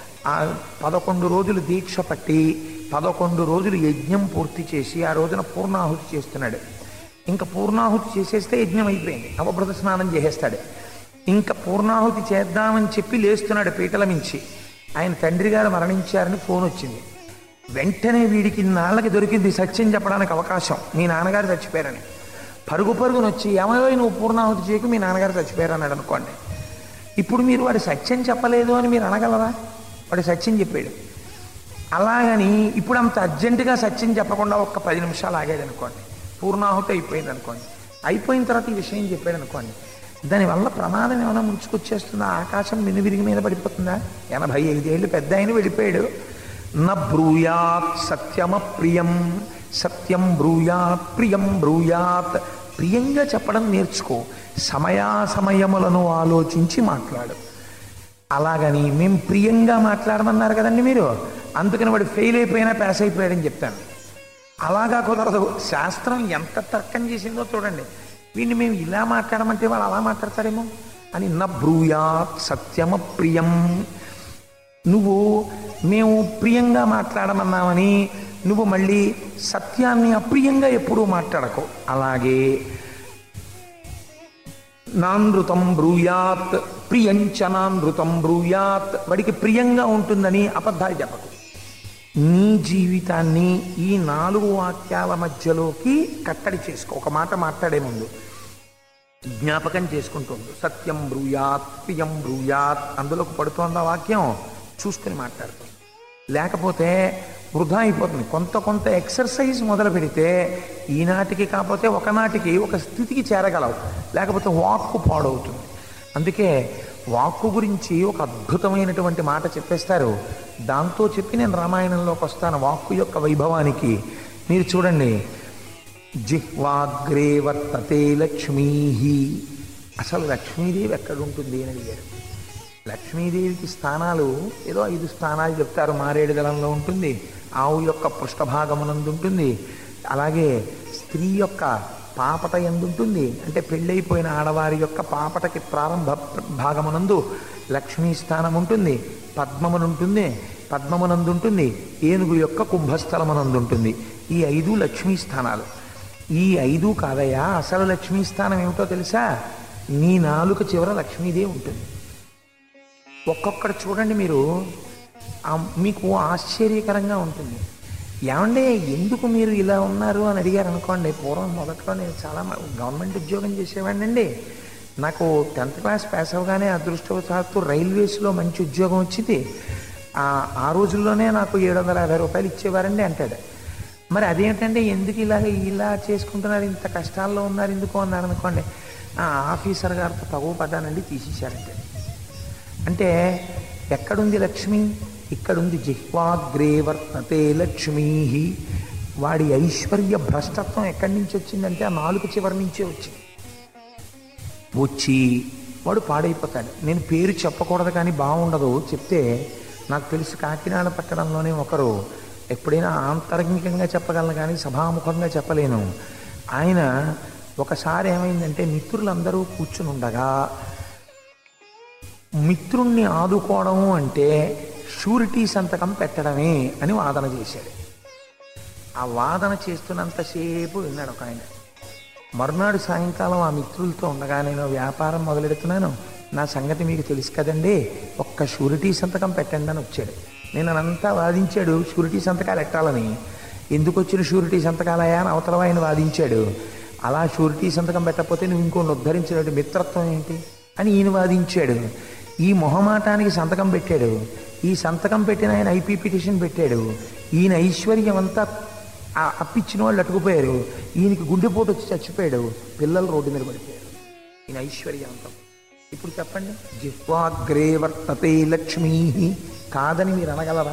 11 రోజులు దీక్ష పట్టి 11 రోజులు యజ్ఞం పూర్తి చేసి ఆ రోజున పూర్ణాహుతి చేస్తున్నాడు. ఇంకా పూర్ణాహుతి చేసేస్తే యజ్ఞం అయిపోయింది, అవభృత స్నానం చేసేస్తాడు. ఇంకా పూర్ణాహుతి చేద్దామని చెప్పి లేస్తున్నాడు పీటల మించి, ఆయన తండ్రి గారు మరణించారని ఫోన్ వచ్చింది. వెంటనే వీడికి నాళ్ళకి దొరికింది సత్యం చెప్పడానికి అవకాశం, మీ నాన్నగారు చచ్చిపోయారని. పరుగు పరుగును వచ్చి, ఏమో నువ్వు పూర్ణాహుతి చేయకు, మీ నాన్నగారు చచ్చిపోయారు అన్నాడు అనుకోండి. ఇప్పుడు మీరు వాడు సత్యం చెప్పలేదు అని మీరు అనగలరా, వాడు సత్యం చెప్పాడు. అలాగని ఇప్పుడు అంత అర్జెంటుగా సత్యం చెప్పకుండా ఒక్క 10 నిమిషాలు ఆగాడు అనుకోండి, పూర్ణాహుతి అయిపోయింది అనుకోండి, అయిపోయిన తర్వాత ఈ విషయం చెప్పాడు అనుకోండి, దానివల్ల ప్రమాదం ఏమైనా ముంచుకొచ్చేస్తుందా, ఆకాశం విరిగి మీద పడిపోతుందా? 85 ఏళ్ళు పెద్ద ఆయన వెళ్ళిపోయాడు. న బ్రూయాత్ సత్యమప్రియం, సత్యం బ్రూయాత్ ప్రియం బ్రూయాత్, ప్రియంగా చెప్పడం నేర్చుకో, సమయాసమయములను ఆలోచించి మాట్లాడు. అలాగని మేము ప్రియంగా మాట్లాడమన్నారు కదండి మీరు, అందుకని వాడు ఫెయిల్ అయిపోయినా పాస్ అయిపోయాడని చెప్తాను. అలాగా కుదరదు. శాస్త్రం ఎంత తర్కం చేసిందో చూడండి. వీడిని మేము ఇలా మాట్లాడమంటే వాళ్ళు అలా మాట్లాడతారేమో అని. న బ్రూయాత్ సత్యమప్రియం, నువ్వు మేము ప్రియంగా మాట్లాడమన్నామని నువ్వు మళ్ళీ సత్యాన్ని అప్రియంగా ఎప్పుడూ మాట్లాడకు. అలాగే నానృతం బ్రూయాత్ ప్రియంచ నానృతం బ్రూయాత్, వాడికి ప్రియంగా ఉంటుందని అబద్ధాలు చెప్పకు. నీ జీవితాన్ని ఈ 4 వాక్యాల మధ్యలోకి కట్టడి చేసుకో. ఒక మాట మాట్లాడే ముందు జ్ఞాపకం చేసుకుంటుంది. సత్యం బ్రూయాత్ ప్రియం బ్రూయాత్, అందులోకి పడుతోంది ఆ వాక్యం, చూసుకుని మాట్లాడుతుంది. లేకపోతే వృధా అయిపోతుంది. కొంత కొంత ఎక్సర్సైజ్ మొదలు పెడితే ఈనాటికి కాకపోతే ఒకనాటికి ఒక స్థితికి చేరగలవు, లేకపోతే వాక్కు పాడవుతుంది. అందుకే వాక్కు గురించి ఒక అద్భుతమైనటువంటి మాట చెప్పేస్తారు. దాంతో చెప్పి నేను రామాయణంలోకి వస్తాను. వాక్కు యొక్క వైభవానికి మీరు చూడండి, జిహ్వాగ్రే వర్తతే లక్ష్మీ. అసలు లక్ష్మీదేవి ఎక్కడుంటుంది అని అడిగారు. లక్ష్మీదేవికి స్థానాలు ఏదో 5 స్థానాలు చెప్తారు. మారేడు దళంలో ఉంటుంది, ఆవు యొక్క పృష్ఠభాగమునందు ఉంటుంది, అలాగే స్త్రీ యొక్క పాపట ఎందుంటుంది, అంటే పెళ్ళైపోయిన ఆడవారి యొక్క పాపటకి ప్రారంభ భాగమునందు లక్ష్మీ స్థానం ఉంటుంది, పద్మమునందు ఉంటుంది, ఏనుగు యొక్క కుంభస్థలమునందు ఉంటుంది. ఈ 5 లక్ష్మీ స్థానాలు. ఈ 5 కాదయ్యా, అసలు లక్ష్మీ స్థానం ఏమిటో తెలుసా? నీ నాలుక చివర లక్ష్మీదేవి ఉంటుంది. ఒక్కొక్కటి చూడండి మీరు, మీకు ఆశ్చర్యకరంగా ఉంటుంది. ఏమంటే ఎందుకు మీరు ఇలా ఉన్నారు అని అడిగారు అనుకోండి. పూర్వం మొదట్లో నేను చాలా గవర్నమెంట్ ఉద్యోగం చేసేవాడినండి. నాకు 10th క్లాస్ పాస్ అవగానే అదృష్టవశాత్తు రైల్వేస్లో మంచి ఉద్యోగం వచ్చింది. ఆ రోజుల్లోనే నాకు 750 రూపాయలు ఇచ్చేవారండి అంటాడు. మరి అదేంటంటే ఎందుకు ఇలా చేసుకుంటున్నారు, ఇంత కష్టాల్లో ఉన్నారు ఎందుకు అన్నారు అనుకోండి. ఆఫీసర్ గారితో తగువ పడ్డానండి, తీసేశారంటే. అంటే ఎక్కడుంది లక్ష్మి? ఇక్కడుంది. జిహ్వాగ్రే వర్తతే లక్ష్మీ. వాడి ఐశ్వర్య భ్రష్టత్వం ఎక్కడి నుంచి వచ్చిందంటే ఆ నాలుక చివరి నుంచే వచ్చింది. వచ్చి వాడు పాడైపోతాడు. నేను పేరు చెప్పకూడదు కానీ బాగుండదు చెప్తే. నాకు తెలుసు కాకినాడ పట్టణంలోనే ఒకరు, ఎప్పుడైనా ఆంతరంగికంగా చెప్పగలను కానీ సభాముఖంగా చెప్పలేను. ఆయన ఒకసారి ఏమైందంటే, మిత్రులందరూ కూర్చుని ఉండగా మిత్రుణ్ణి ఆదుకోవడము అంటే షూరిటీ సంతకం పెట్టడమే అని వాదన చేశాడు. ఆ వాదన చేస్తున్నంతసేపు విన్నాడు ఒక ఆయన. మరునాడు సాయంకాలం ఆ మిత్రులతో ఉండగా, నేను వ్యాపారం మొదలెడుతున్నాను, నా సంగతి మీకు తెలుసు కదండి, ఒక్క షూరిటీ సంతకం పెట్టండి అని వచ్చాడు. నేను అనంతా వాదించాడు షూరిటీ సంతకాలు ఎట్టాలని. ఎందుకు వచ్చిన షూరిటీ సంతకాలయా అని అవతల ఆయన వాదించాడు. అలా షూరిటీ సంతకం పెట్టకపోతే నువ్వు ఇంకోటి ఉద్ధరించినట్టు మిత్రత్వం ఏంటి అని ఈయన వాదించాడు. ఈ మొహమాటానికి సంతకం పెట్టాడు. ఈ సంతకం పెట్టిన ఆయన ఐపీ పిటిషన్ పెట్టాడు. ఈయన ఐశ్వర్యం అంతా అప్పిచ్చిన వాళ్ళు అట్టుకుపోయారు. ఈయనకి గుండెపోటు వచ్చి చచ్చిపోయాడు. పిల్లలు రోడ్డు మీద పడిపోయారు. ఈయన ఐశ్వర్యం అంతా. ఇప్పుడు చెప్పండి, జిహ్వాగ్రే వర్తతే లక్ష్మీ కాదని మీరు అనగలరా?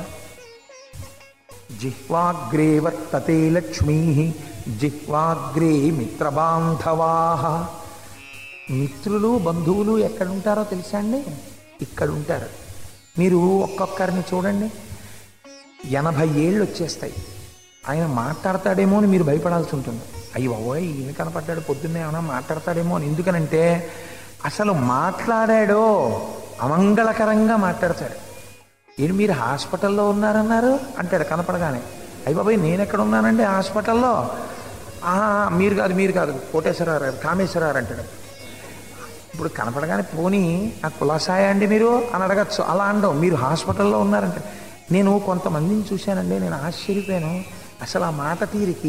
జిహ్వాగ్రే వర్తతే లక్ష్మీ, జిహ్వాగ్రే మిత్రబాంధవా. మిత్రులు బంధువులు ఎక్కడుంటారో తెలుసా అండి? ఇక్కడ ఉంటారు. మీరు ఒక్కొక్కరిని చూడండి, 80 ఏళ్ళు వచ్చేస్తాయి. ఆయన మాట్లాడతాడేమో అని మీరు భయపడాల్సి ఉంటుంది. అయ్యో బాబోయ్ ఈయన కనపడ్డాడు, పొద్దున్నే ఏమైనా మాట్లాడతాడేమో అని. ఎందుకనంటే అసలు మాట్లాడాడో అమంగళకరంగా మాట్లాడతాడు. ఏంటి మీరు హాస్పిటల్లో ఉన్నారన్నారు అంటాడు కనపడగానే. అయ్య బాబాయ్ నేను ఎక్కడ ఉన్నానండి హాస్పిటల్లో? మీరు కాదు కోటేశ్వరరావు గారు, కామేశ్వరరావు అంటాడు. ఇప్పుడు కనపడగానే పోనీ ఆ కులాసాయ అండి మీరు అని అడగచ్చు. అలా అండవు, మీరు హాస్పిటల్లో ఉన్నారంటే. నేను కొంతమందిని చూశానండి, నేను ఆశ్చర్యపోయాను. అసలు ఆ మాట తీరికి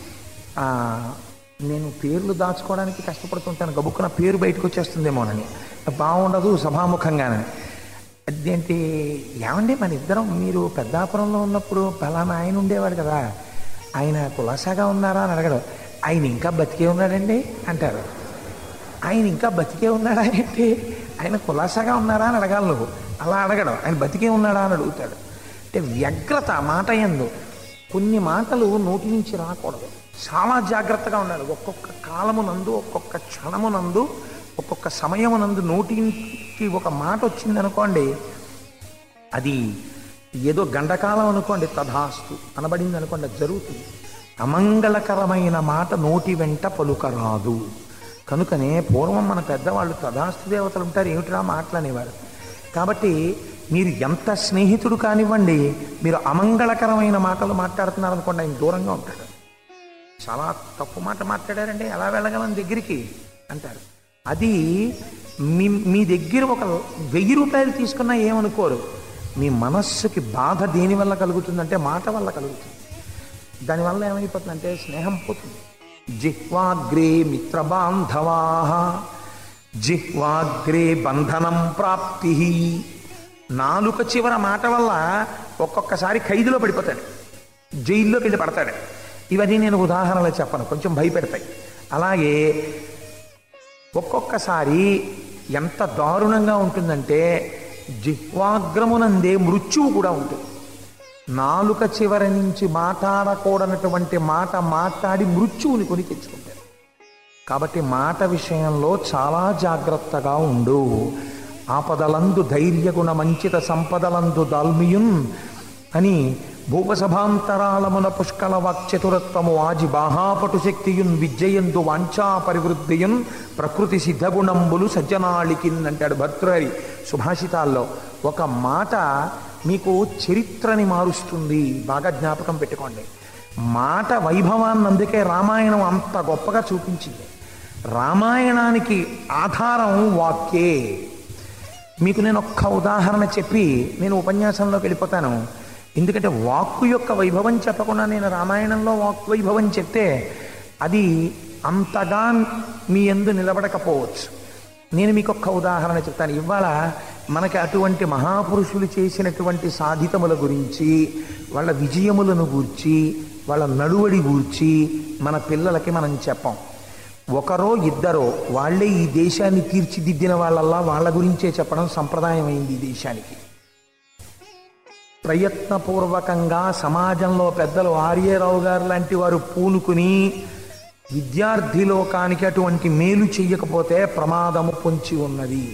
నేను పేర్లు దాచుకోవడానికి కష్టపడుతుంటాను. గబుక్కున పేరు బయటకు వచ్చేస్తుందేమోనని, బాగుండదు సభాముఖంగానే. అదేంటి ఏమండి మన ఇద్దరం, మీరు పెద్దాపురంలో ఉన్నప్పుడు పలానా ఆయన ఉండేవాడు కదా, ఆయన కులాసాగా ఉన్నారా అని అడగడం. ఆయన ఇంకా బతికే ఉన్నాడండి అంటారు. ఆయన ఇంకా బతికే ఉన్నాడా ఏంటి, ఆయన కులాసాగా ఉన్నారా అని అడగాలి నువ్వు. అలా అడగడం, ఆయన బతికే ఉన్నాడా అని అడుగుతాడు. అంటే వ్యగ్రత మాట యందు. కొన్ని మాటలు నోటి నుంచి రాకూడదు, చాలా జాగ్రత్తగా ఉండాలి. ఒక్కొక్క కాలమునందు, ఒక్కొక్క క్షణమునందు, ఒక్కొక్క సమయమునందు నోటికి ఒక మాట వచ్చింది అనుకోండి, అది ఏదో గండకాలం అనుకోండి, తథాస్తు అనబడింది అనుకోండి, అది జరుగుతుంది. అమంగళకరమైన మాట నోటి వెంట పలుకరాదు. కనుకనే పూర్వం మన పెద్దవాళ్ళు తథాస్తు దేవతలు ఉంటారు, ఏమిటిరా మాటలనేవారు. కాబట్టి మీరు ఎంత స్నేహితుడు కానివ్వండి, మీరు అమంగళకరమైన మాటలు మాట్లాడుతున్నారనుకోండి, ఆయన దూరంగా ఉంటాడు. చాలా తప్పు మాట మాట్లాడారండి, ఎలా వెళ్ళగలం దగ్గరికి అంటారు. అది మీ దగ్గర ఒక 1000 రూపాయలు తీసుకున్నా ఏమనుకోరు. మీ మనస్సుకి బాధ దేనివల్ల కలుగుతుందంటే మాట వల్ల కలుగుతుంది. దానివల్ల ఏమైపోతుందంటే స్నేహం పోతుంది. జిహ్వాగ్రే మిత్రబాంధవా, జిహ్వాగ్రే బంధనం ప్రాప్తి. నాలుక చివర మాట వల్ల ఒక్కొక్కసారి ఖైదులో పడిపోతాడు. జైల్లోకి వెళ్ళి పడతాడు. ఇవన్నీ నేను ఉదాహరణలు చెప్పను, కొంచెం భయపెడతాయి. అలాగే ఒక్కొక్కసారి ఎంత దారుణంగా ఉంటుందంటే జిహ్వాగ్రమునందే మృత్యువు కూడా ఉంటుంది. నాలుక చివరి నుంచి మాట్లాడకూడనటువంటి మాట మాట్లాడి మృత్యువుని కొని తెచ్చుకుంటారు. కాబట్టి మాట విషయంలో చాలా జాగ్రత్తగా ఉండు. ఆపదలందు ధైర్యగుణ మంచిత సంపదలందు దాల్మియున్ అని భూపసభాంతరాళమున పుష్కల వాక్చతురత్వము ఆజి బాహాపటు శక్తియున్ విద్యయందు వాంఛా పరివృద్ధియున్ ప్రకృతి సిద్ధగుణంబులు సజ్జనాళికిన్ అంటాడు భర్తృహరి సుభాషితాల్లో. ఒక మాట మీకు చరిత్రని మారుస్తుంది, బాగా జ్ఞాపకం పెట్టుకోండి. మాట వైభవాన్ని అందుకే రామాయణం అంత గొప్పగా చూపించింది. రామాయణానికి ఆధారం వాక్యే. మీకు నేను ఒక్క ఉదాహరణ చెప్పి నేను ఉపన్యాసంలోకి వెళ్ళిపోతాను. ఎందుకంటే వాక్కు యొక్క వైభవం చెప్పకుండా నేను రామాయణంలో వాక్ వైభవం చెప్తే అది అంతగా మీ యందు నిలబడకపోవచ్చు. నేను మీకు ఒక్క ఉదాహరణ చెప్తాను. ఇవాళ మనకి అటువంటి మహాపురుషులు చేసినటువంటి సాధితముల గురించి, వాళ్ళ విజయములను గూర్చి, వాళ్ళ నడువడి గూర్చి మన పిల్లలకి మనం చెప్పాం. ఒకరో ఇద్దరో వాళ్ళే ఈ దేశాన్ని తీర్చిదిద్దిన వాళ్ళల్లా వాళ్ళ గురించే చెప్పడం సంప్రదాయం అయింది ఈ దేశానికి. ప్రయత్నపూర్వకంగా సమాజంలో పెద్దలు ఆర్యరావు గారు లాంటి వారు పూనుకుని విద్యార్థి లోకానికి అటువంటి మేలు చెయ్యకపోతే ప్రమాదము పొంచి ఉన్నది.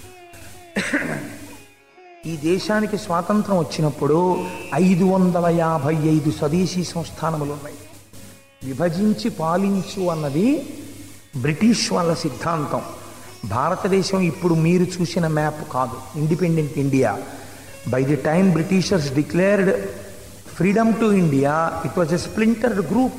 ఈ దేశానికి స్వాతంత్రం వచ్చినప్పుడు 555 స్వదేశీ సంస్థానములు ఉన్నాయి. విభజించి పాలించు అన్నది బ్రిటిష్ వాళ్ళ సిద్ధాంతం. భారతదేశం ఇప్పుడు మీరు చూసిన మ్యాప్ కాదు, independent India. By the time Britishers declared freedom to India, it was a splintered group.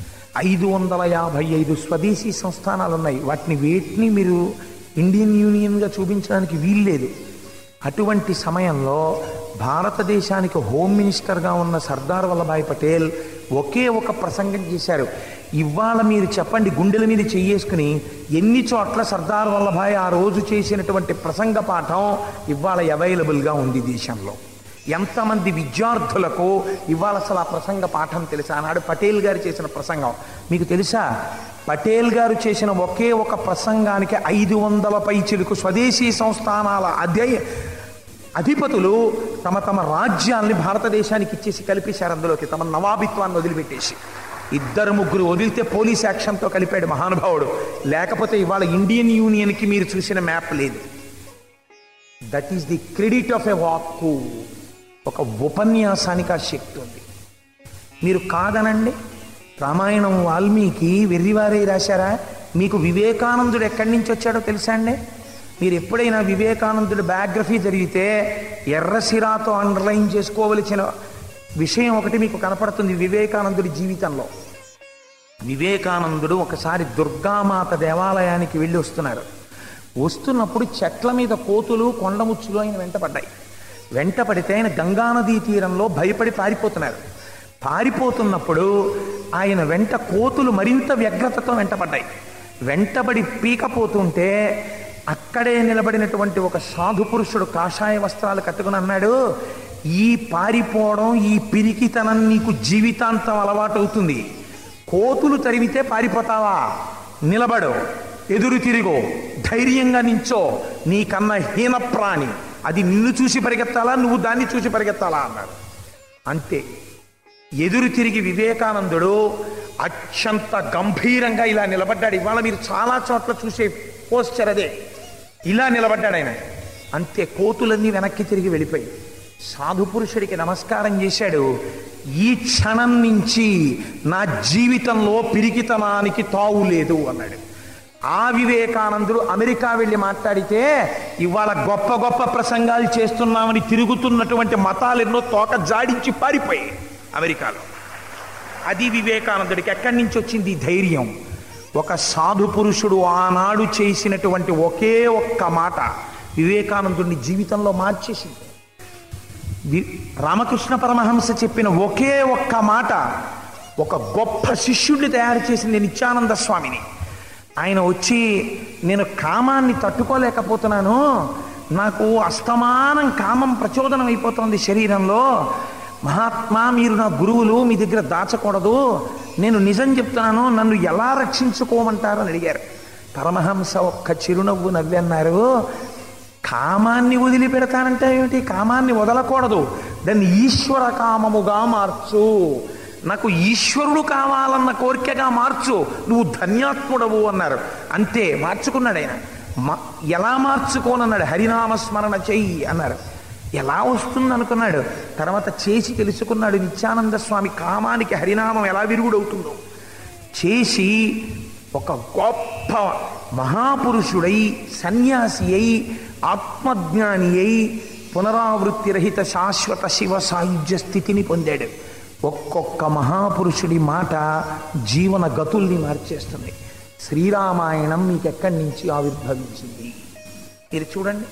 555 స్వదేశీ సంస్థానాలు ఉన్నాయి. వాటిని వేటిని మీరు ఇండియన్ యూనియన్గా చూపించడానికి వీల్లేదు. అటువంటి సమయంలో భారతదేశానికి హోమ్ మినిస్టర్గా ఉన్న సర్దార్ వల్లభాయ్ పటేల్ ఒకే ఒక ప్రసంగం చేశారు. ఇవాళ మీరు చెప్పండి, గుండెల మీద చెయ్యేసుకుని ఎన్ని చోట్ల సర్దార్ వల్లభాయ్ ఆ రోజు చేసినటువంటి ప్రసంగ పాఠం ఇవాళ అవైలబుల్గా ఉంది దేశంలో. ఎంతమంది విద్యార్థులకు ఇవాళ అసలు ఆ ప్రసంగ పాఠం తెలుసా? ఆనాడు పటేల్ గారు చేసిన ప్రసంగం మీకు తెలుసా? పటేల్ గారు చేసిన ఒకే ఒక ప్రసంగానికి 500 పైచిలుకు స్వదేశీ సంస్థానాల అధిపతులు తమ తమ రాజ్యాల్ని భారతదేశానికి ఇచ్చేసి కలిపేశారు. అందులోకి తమ నవాబిత్వాన్ని వదిలిపెట్టేసి 2-3 వదిలితే పోలీస్ యాక్షన్తో కలిపాడు మహానుభావుడు. లేకపోతే ఇవాళ ఇండియన్ యూనియన్కి మీరు చూసిన మ్యాప్ లేదు. That is the credit of a వాక్కు. ఒక ఉపన్యాసానికి ఆ శక్తి ఉంది. మీరు కాదనండి, రామాయణం వాల్మీకి వెర్రివారై రాశారా? మీకు వివేకానందుడు ఎక్కడి నుంచి వచ్చాడో తెలుసా అండి? మీరు ఎప్పుడైనా వివేకానందుడి బయోగ్రఫీ జరిగితే ఎర్రసిరాతో అండర్లైన్ చేసుకోవలసిన విషయం ఒకటి మీకు కనపడుతుంది వివేకానందుడి జీవితంలో. వివేకానందుడు ఒకసారి దుర్గామాత దేవాలయానికి వెళ్ళి వస్తున్నప్పుడు చెట్ల మీద కోతులు కొండముచ్చులు ఆయన వెంటపడ్డాయి. వెంటపడితే ఆయన గంగానదీ తీరంలో భయపడి పారిపోతున్నప్పుడు ఆయన వెంట కోతులు మరింత వ్యగ్రతతో వెంటపడ్డాయి. వెంటబడి పీకపోతుంటే అక్కడే నిలబడినటువంటి ఒక సాధు పురుషుడు కాషాయ వస్త్రాలు కట్టుకుని అన్నాడు, ఈ పారిపోవడం, ఈ పిరికితనం నీకు జీవితాంతం అలవాటు అవుతుంది. కోతులు తరిమితే పారిపోతావా? నిలబడు, ఎదురు తిరిగో, ధైర్యంగా నించో. నీకన్నా హీన ప్రాణి, అది నిన్ను చూసి పరిగెత్తాలా, నువ్వు దాన్ని చూసి పరిగెత్తాలా అన్నాడు. అంతే. ఎదురు తిరిగి వివేకానందుడు అత్యంత గంభీరంగా ఇలా నిలబడ్డాడు. ఇవాళ మీరు చాలా చోట్ల చూసే పోస్చర్ అదే. ఇలా నిలబడ్డాడు ఆయన. అంతే. కోతులన్నీ వెనక్కి తిరిగి వెళ్ళిపోయి సాధు పురుషుడికి నమస్కారం చేశాడు. ఈ క్షణం నుంచి నా జీవితంలో పిరికితనానికి తావు లేదు అన్నాడు. ఆ వివేకానందుడు అమెరికా వెళ్ళి మాట్లాడితే ఇవాళ గొప్ప గొప్ప ప్రసంగాలు చేస్తున్నామని తిరుగుతున్నటువంటి మతాలు ఎన్నో తోక జాడించి పారిపోయి అమెరికాలో. అది వివేకానందుడికి ఎక్కడి నుంచి వచ్చింది ధైర్యం? ఒక సాధు పురుషుడు ఆనాడు చేసినటువంటి ఒకే ఒక్క మాట వివేకానందుడిని జీవితంలో మార్చేసింది. రామకృష్ణ పరమహంస చెప్పిన ఒకే ఒక్క మాట ఒక గొప్ప శిష్యుడిని తయారు చేసింది నిత్యానంద స్వామిని. ఆయన వచ్చి, నేను కామాన్ని తట్టుకోలేకపోతున్నాను, నాకు అస్తమానం కామం ప్రచోదనం అయిపోతుంది శరీరంలో, మహాత్మా మీరు నా గురువులు, మీ దగ్గర దాచకూడదు, నేను నిజం చెప్తున్నాను, నన్ను ఎలా రక్షించుకోమంటారని అడిగారు. పరమహంస ఒక్క చిరునవ్వు నవ్వి అన్నారు, కామాన్ని వదిలిపెడతానంటే ఏమిటి? కామాన్ని వదలకూడదు, దాన్ని ఈశ్వర కామముగా మార్చు, నాకు ఈశ్వరుడు కావాలన్న కోరికగా మార్చు, నువ్వు ధన్యాత్ముడవు అన్నారు. అంతే, మార్చుకున్నాడు ఆయన. ఎలా మార్చుకోనన్నాడు? హరినామస్మరణ చెయ్యి అన్నారు. ఎలా వస్తుంది అనుకున్నాడు. తర్వాత చేసి తెలుసుకున్నాడు నిత్యానంద స్వామి కామానికి హరినామం ఎలా విరుగుడవుతుందో. చేసి ఒక గొప్ప మహాపురుషుడై, సన్యాసి అయి, ఆత్మజ్ఞాని అయి, పునరావృత్తి రహిత శాశ్వత శివ సాయుధ్య స్థితిని పొందాడు. ఒక్కొక్క మహాపురుషుడి మాట జీవన గతుల్ని మార్చేస్తుంది. శ్రీరామాయణం మీకు ఎక్కడి నుంచి ఆవిర్భవించింది? మీరు చూడండి,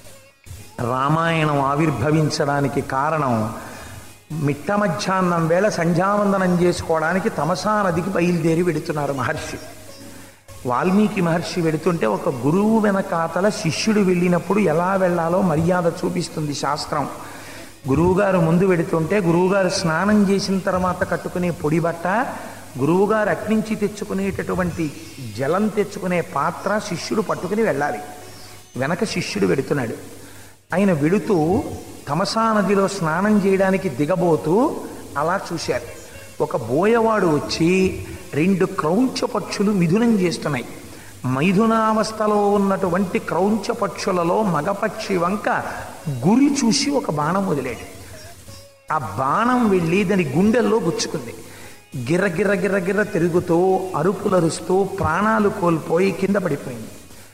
రామాయణం ఆవిర్భవించడానికి కారణం మిట్ట మధ్యాహ్నం వేళ సంధ్యావందనం చేసుకోవడానికి తమసా నదికి బయలుదేరి వెడుతున్నారు మహర్షి. వాల్మీకి మహర్షి వెడుతుంటే ఒక గురువు వెనకాతల శిష్యుడు వెళ్ళినప్పుడు ఎలా వెళ్ళాలో మర్యాద చూపిస్తుంది శాస్త్రం. గురువుగారు ముందు వెడుతుంటే గురువుగారు స్నానం చేసిన తర్వాత కట్టుకునే పొడి బట్ట, గురువుగారు అట్నుంచి తెచ్చుకునేటటువంటి జలం తెచ్చుకునే పాత్ర శిష్యుడు పట్టుకుని వెళ్ళాలి. వెనక శిష్యుడు వెడుతున్నాడు. ఆయన వెడుతూ తమసా నదిలో స్నానం చేయడానికి దిగబోతూ అలా చూశారు. ఒక బోయవాడు వచ్చి 2 క్రౌంచ పక్షులు మిథునం చేస్తున్నాయి. మైథునావస్థలో ఉన్నటువంటి క్రౌంచ పక్షులలో మగపక్షి వంక గురి చూసి ఒక బాణం వదిలాడు. ఆ బాణం వెళ్ళి దాని గుండెల్లో గుచ్చుకుంది. గిర్ర గిర్ర గిర్ర గిర్ర తిరుగుతూ అరుపులరుస్తూ ప్రాణాలు కోల్పోయి కింద పడిపోయింది.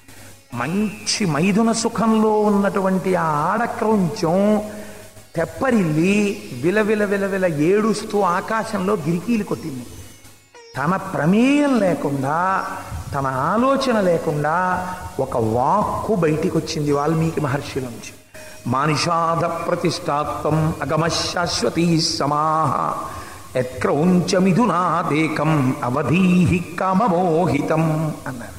మంచి మైథున సుఖంలో ఉన్నటువంటి ఆ ఆడక్రౌంచం తెప్పరిల్లి విలవిల విలవిల ఏడుస్తూ ఆకాశంలో గిరికీలు కొట్టింది. తన ప్రమేయం లేకుండా, తన ఆలోచన లేకుండా ఒక వాక్కు బయటికి వచ్చింది వాల్మీకి మహర్షి నుంచి. మానిషాద ప్రతిష్టాత్వం అగమ శాశ్వతీ సమాహ యత్క్రౌంచ మిథునాదేకం అవధీహి కామమోహితం అన్నారు.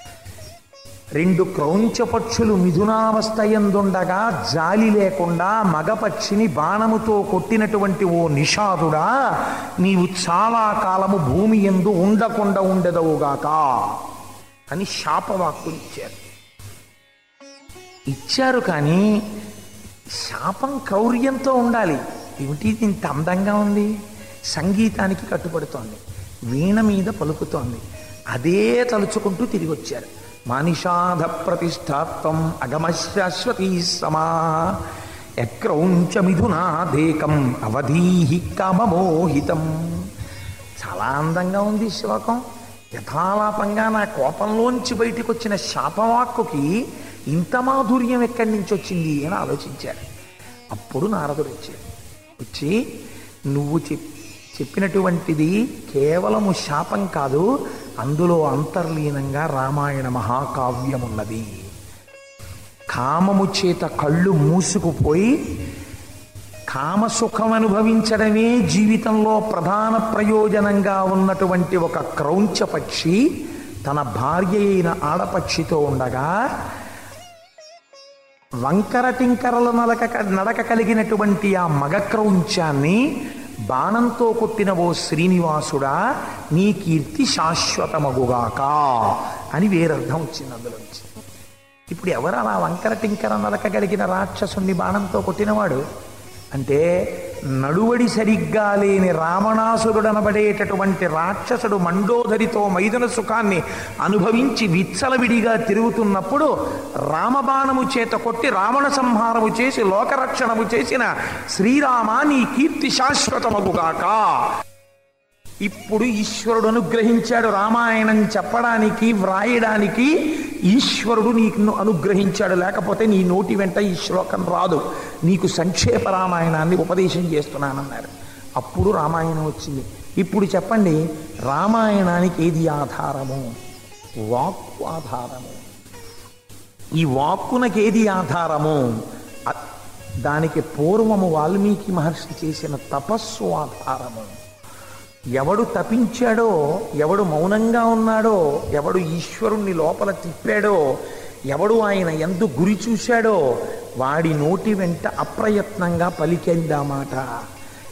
2 క్రౌంచ పక్షులు మిథునావస్థ యందుండగా జాలి లేకుండా మగపక్షిని బాణముతో కొట్టినటువంటి ఓ నిషాదుడా, నీవు చాలా కాలము భూమి యందు ఉండకుండా ఉండదవుగాక అని శాపవాక్కునిచ్చారు. ఇచ్చారు కానీ శాపం క్రౌర్యంతో ఉండాలి. ఏమిటి ఇంత అందంగా ఉంది, సంగీతానికి కట్టుబడుతోంది, వీణ మీద పలుకుతోంది, అదే తలుచుకుంటూ తిరిగి వచ్చారు. మానిషాధ ప్రతిష్టాత్వం అగమ శాశ్వతీ సమా యక్రౌంచ మిథునాదేకం అవధీహి కామమోహితం. చాలా అందంగా ఉంది శ్లోకం. యథాలాపంగా నా కోపంలోంచి బయటికి వచ్చిన శాపవాక్కుకి ఇంత మాధుర్యం ఎక్కడి నుంచి వచ్చింది అని ఆలోచించారు. అప్పుడు నారదుడు వచ్చి నువ్వు చెప్పినటువంటిది కేవలము శాపం కాదు, అందులో అంతర్లీనంగా రామాయణ మహాకావ్యం ఉన్నది. కామము చేత కళ్ళు మూసుకుపోయి కామసుఖం అనుభవించడమే జీవితంలో ప్రధాన ప్రయోజనంగా ఉన్నటువంటి ఒక క్రౌంచ పక్షి తన భార్య అయిన ఆడపక్షితో ఉండగా వంకర టింకరల నడక కలిగినటువంటి ఆ మగ క్రౌంచాన్ని బాణంతో కొట్టిన ఓ శ్రీనివాసుడా, నీ కీర్తి శాశ్వతమగుగాక అని వేరర్థం వచ్చింది అందులోంచి. ఇప్పుడు ఎవరు అలా వంకర టింకర నడక కలిగిన రాక్షసుని బాణంతో కొట్టినవాడు అంటే, నడువడి సరిగ్గా లేని రావణాసురుడనబడేటటువంటి రాక్షసుడు మండోదరితో మైథున సుఖాన్ని అనుభవించి విచ్చలవిడిగా తిరుగుతున్నప్పుడు రామబాణము చేత కొట్టి రావణ సంహారము చేసి లోకరక్షణము చేసిన శ్రీరామ, నీ కీర్తి శాశ్వతమగుగాక. ఇప్పుడు ఈశ్వరుడు అనుగ్రహించాడు రామాయణం చెప్పడానికి, వ్రాయడానికి ఈశ్వరుడు నీకు అనుగ్రహించాడు. లేకపోతే నీ నోటి వెంట ఈ శ్లోకం రాదు. నీకు సంక్షేప రామాయణాన్ని ఉపదేశం చేస్తున్నానన్నారు. అప్పుడు రామాయణం వచ్చింది. ఇప్పుడు చెప్పండి, రామాయణానికి ఏది ఆధారము? వాక్కు ఆధారము. ఈ వాక్కునకేది ఆధారము? దానికి పూర్వము వాల్మీకి మహర్షి చేసిన తపస్సు ఆధారము. ఎవడు తపించాడో, ఎవడు మౌనంగా ఉన్నాడో, ఎవడు ఈశ్వరుణ్ణి లోపల తిప్పాడో, ఎవడు ఆయన యందు గురి చూశాడో వాడి నోటి వెంట అప్రయత్నంగా పలికిందా మాట.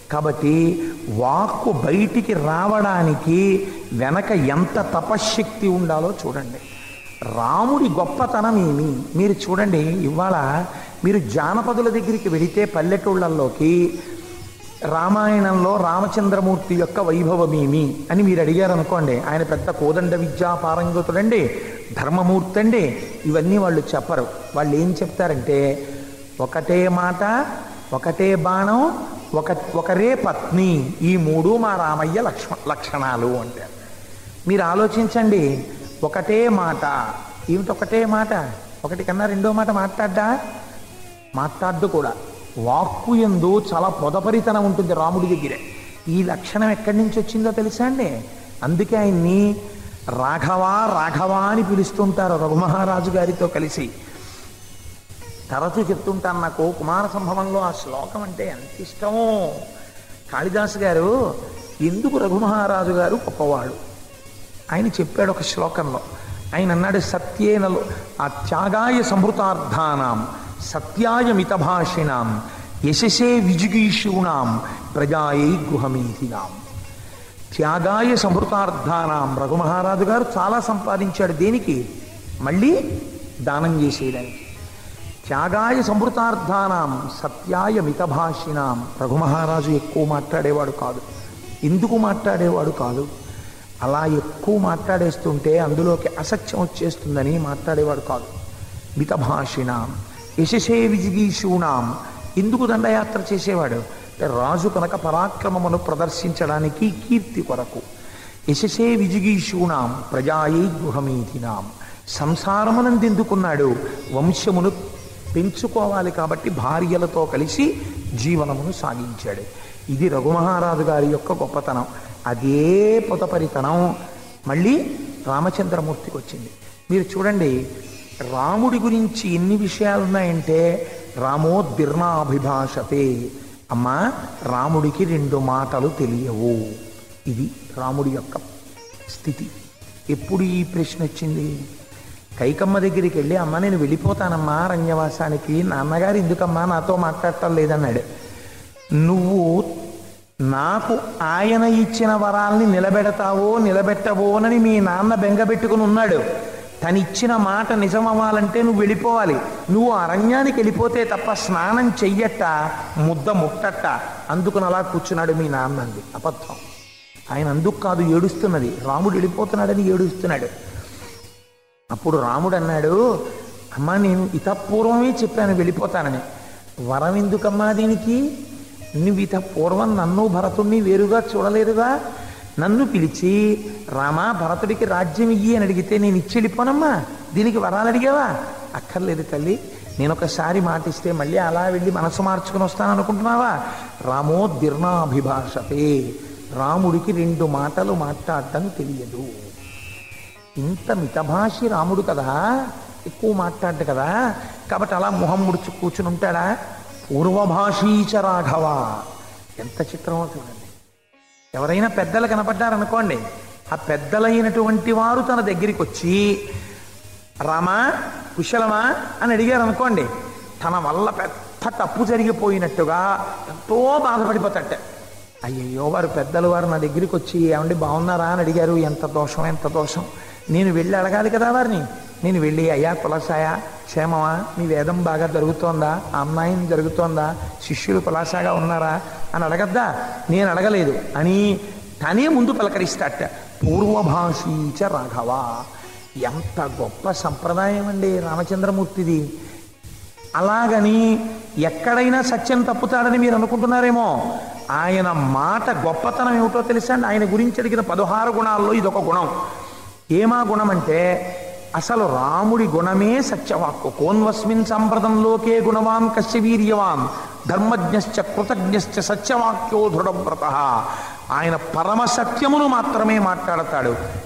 కాబట్టి వాక్కు బయటికి రావడానికి వెనక ఎంత తపశ్శక్తి ఉండాలో చూడండి. రాముడి గొప్పతనం ఏమి మీరు చూడండి. ఇవాళ మీరు జానపదుల దగ్గరికి వెళితే పల్లెటూళ్ళల్లోకి రామాయణంలో రామచంద్రమూర్తి యొక్క వైభవమేమి అని మీరు అడిగారు అనుకోండి, ఆయన పెద్ద కోదండ విద్యా పారంగతుడండి, ధర్మమూర్తి అండి, ఇవన్నీ వాళ్ళు చెప్పరు. వాళ్ళు ఏం చెప్తారంటే ఒకటే మాట, ఒకటే బాణం, ఒకరే పత్ని, ఈ మూడు మా రామయ్య లక్షణాలు అంటారు. మీరు ఆలోచించండి, ఒకటే మాట ఏమిటి? ఒకటే మాట, ఒకటి కన్నా రెండో మాట మాట్లాడ్డు కూడా. వాక్కు యందు చాలా పొదపరితనం ఉంటుంది రాముడి దగ్గరే. ఈ లక్షణం ఎక్కడి నుంచి వచ్చిందో తెలుసా అండి? అందుకే ఆయన్ని రాఘవా రాఘవా అని పిలుస్తుంటారు రఘుమహారాజు గారితో కలిసి. తరచూ చెప్తుంటాను, నాకు కుమార సంభవంలో ఆ శ్లోకం అంటే ఎంత ఇష్టమో. కాళిదాసు గారు ఎందుకు రఘుమహారాజు గారు గొప్పవాడు ఆయన చెప్పాడు ఒక శ్లోకంలో. ఆయన అన్నాడు, సత్యేనలో ఆ త్యాగాయ సంహృతార్థానాం సత్యాయ మితభాషిణాం యశసే విజిగీషూణాం ప్రజాయై గృహమీధినాం. త్యాగాయ సంహృతార్థానాం, రఘుమహారాజు గారు చాలా సంపాదించాడు. దేనికి? మళ్ళీ దానం చేసేయడానికి. త్యాగాయ సంహృతార్థానాం సత్యాయ మితభాషిణాం, రఘుమహారాజు ఎక్కువ మాట్లాడేవాడు కాదు. ఎందుకు మాట్లాడేవాడు కాదు? అలా ఎక్కువ మాట్లాడేస్తుంటే అందులోకి అసత్యం వచ్చేస్తుందని మాట్లాడేవాడు కాదు. మితభాషిణాం యశసే విజిగీషూణాం, ఎందుకు దండయాత్ర చేసేవాడు? రాజు కనుక పరాక్రమమును ప్రదర్శించడానికి, కీర్తి కొరకు. యశసే విజిగీషూణాం ప్రజాయై గృహమీధినాం, సంసారమునందెందుకున్నాడు? వంశమును పెంచుకోవాలి కాబట్టి భార్యలతో కలిసి జీవనమును సాగించాడు. ఇది రఘుమహారాజు గారి యొక్క గొప్పతనం. అదే పొతపరితనం మళ్ళీ రామచంద్రమూర్తికి వచ్చింది. మీరు చూడండి, రాముడి గురించి ఎన్ని విషయాలు ఉన్నాయంటే, రామోద్భిర్నాభిభాషతే, అమ్మా రాముడికి రెండు మాటలు తెలియవు. ఇది రాముడి యొక్క స్థితి. ఎప్పుడు ఈ ప్రశ్న వచ్చింది? కైకమ్మ దగ్గరికి వెళ్ళి, అమ్మ నేను వెళ్ళిపోతానమ్మా అరణ్యవాసానికి, నాన్నగారు ఎందుకమ్మా నాతో మాట్లాడటం లేదన్నాడు. నువ్వు నాకు ఆయన ఇచ్చిన వరాల్ని నిలబెడతావో నిలబెట్టవోనని మీ నాన్న బెంగబెట్టుకుని ఉన్నాడు. తనిచ్చిన మాట నిజమవ్వాలంటే నువ్వు వెళ్ళిపోవాలి. నువ్వు అరణ్యానికి వెళ్ళిపోతే తప్ప స్నానం చెయ్యట, ముద్ద ముట్టట. అందుకుని అలా కూర్చున్నాడు మీ నాన్న అంది. అబద్ధం. ఆయన అందుకు కాదు ఏడుస్తున్నది, రాముడు వెళ్ళిపోతున్నాడని ఏడుస్తున్నాడు. అప్పుడు రాముడు అన్నాడు, అమ్మా నేను ఇతపూర్వమే చెప్పాను వెళ్ళిపోతానని. వరం ఎందుకమ్మా దీనికి? నువ్వు ఇతపూర్వం నన్ను భరతుణ్ణి వేరుగా చూడలేదుగా. నన్ను పిలిచి రామా భరతుడికి రాజ్యం ఇయ్యి అని అడిగితే నేను ఇచ్చి వెళ్ళిపోనమ్మా, దీనికి వరాలు అడిగావా? అక్కర్లేదు తల్లి, నేను ఒకసారి మాటిస్తే మళ్ళీ అలా వెళ్ళి మనసు మార్చుకుని వస్తాను అనుకుంటున్నావా? రామోద్భిర్నాభిభాషతే, రాముడికి రెండు మాటలు మాట్లాడటం తెలియదు. ఇంత మితభాషి రాముడు కదా, ఎక్కువ మాట్లాడ్డు కదా, కాబట్టి అలా మొహం ముడుచు కూర్చుని ఉంటాడా? పూర్వభాషీచ రాఘవ, ఎంత చిత్రమో చూడండి. ఎవరైనా పెద్దలు కనపడ్డారనుకోండి, ఆ పెద్దలైనటువంటి వారు తన దగ్గరికి వచ్చి రామా కుశలమా అని అడిగారు అనుకోండి, తన వల్ల పెద్ద తప్పు జరిగిపోయినట్టుగా ఎంతో బాధపడిపోతాట. అయ్యయ్యో వారు పెద్దలు వారు నా దగ్గరికి వచ్చి ఏమండి బాగున్నారా అని అడిగారు, ఎంత దోషం ఎంత దోషం. నేను వెళ్ళి అడగాలి కదా వారిని. నేను వెళ్ళి అయ్యా కులాసాయా క్షేమమా, మీ వేదం బాగా జరుగుతోందా, అమ్మాయిని జరుగుతోందా, శిష్యులు కులాసాగా ఉన్నారా అని అడగద్దా? నేను అడగలేదు అని తనే ముందు పలకరిస్తాట. పూర్వభాషీచ రాఘవ, ఎంత గొప్ప సంప్రదాయం అండి రామచంద్రమూర్తిది. అలాగని ఎక్కడైనా సత్యం తప్పుతాడని మీరు అనుకుంటున్నారేమో. ఆయన మాట గొప్పతనం ఏమిటో తెలుసా అండి? ఆయన గురించి అడిగిన 16 గుణాల్లో ఇదొక గుణం. ఏమా గుణం అంటే, అసలు రాముడి గుణమే సత్యవాక్కు. కోన్వస్మిన్ సంప్రదంలోకే గుణవాన్ కశ్య వీర్యవాన్ ధర్మజ్ఞశ్చ కృతజ్ఞశ్చ సత్యవాక్యో దృఢవ్రతః. ఆయన పరమ సత్యమును మాత్రమే మాట్లాడతాడు.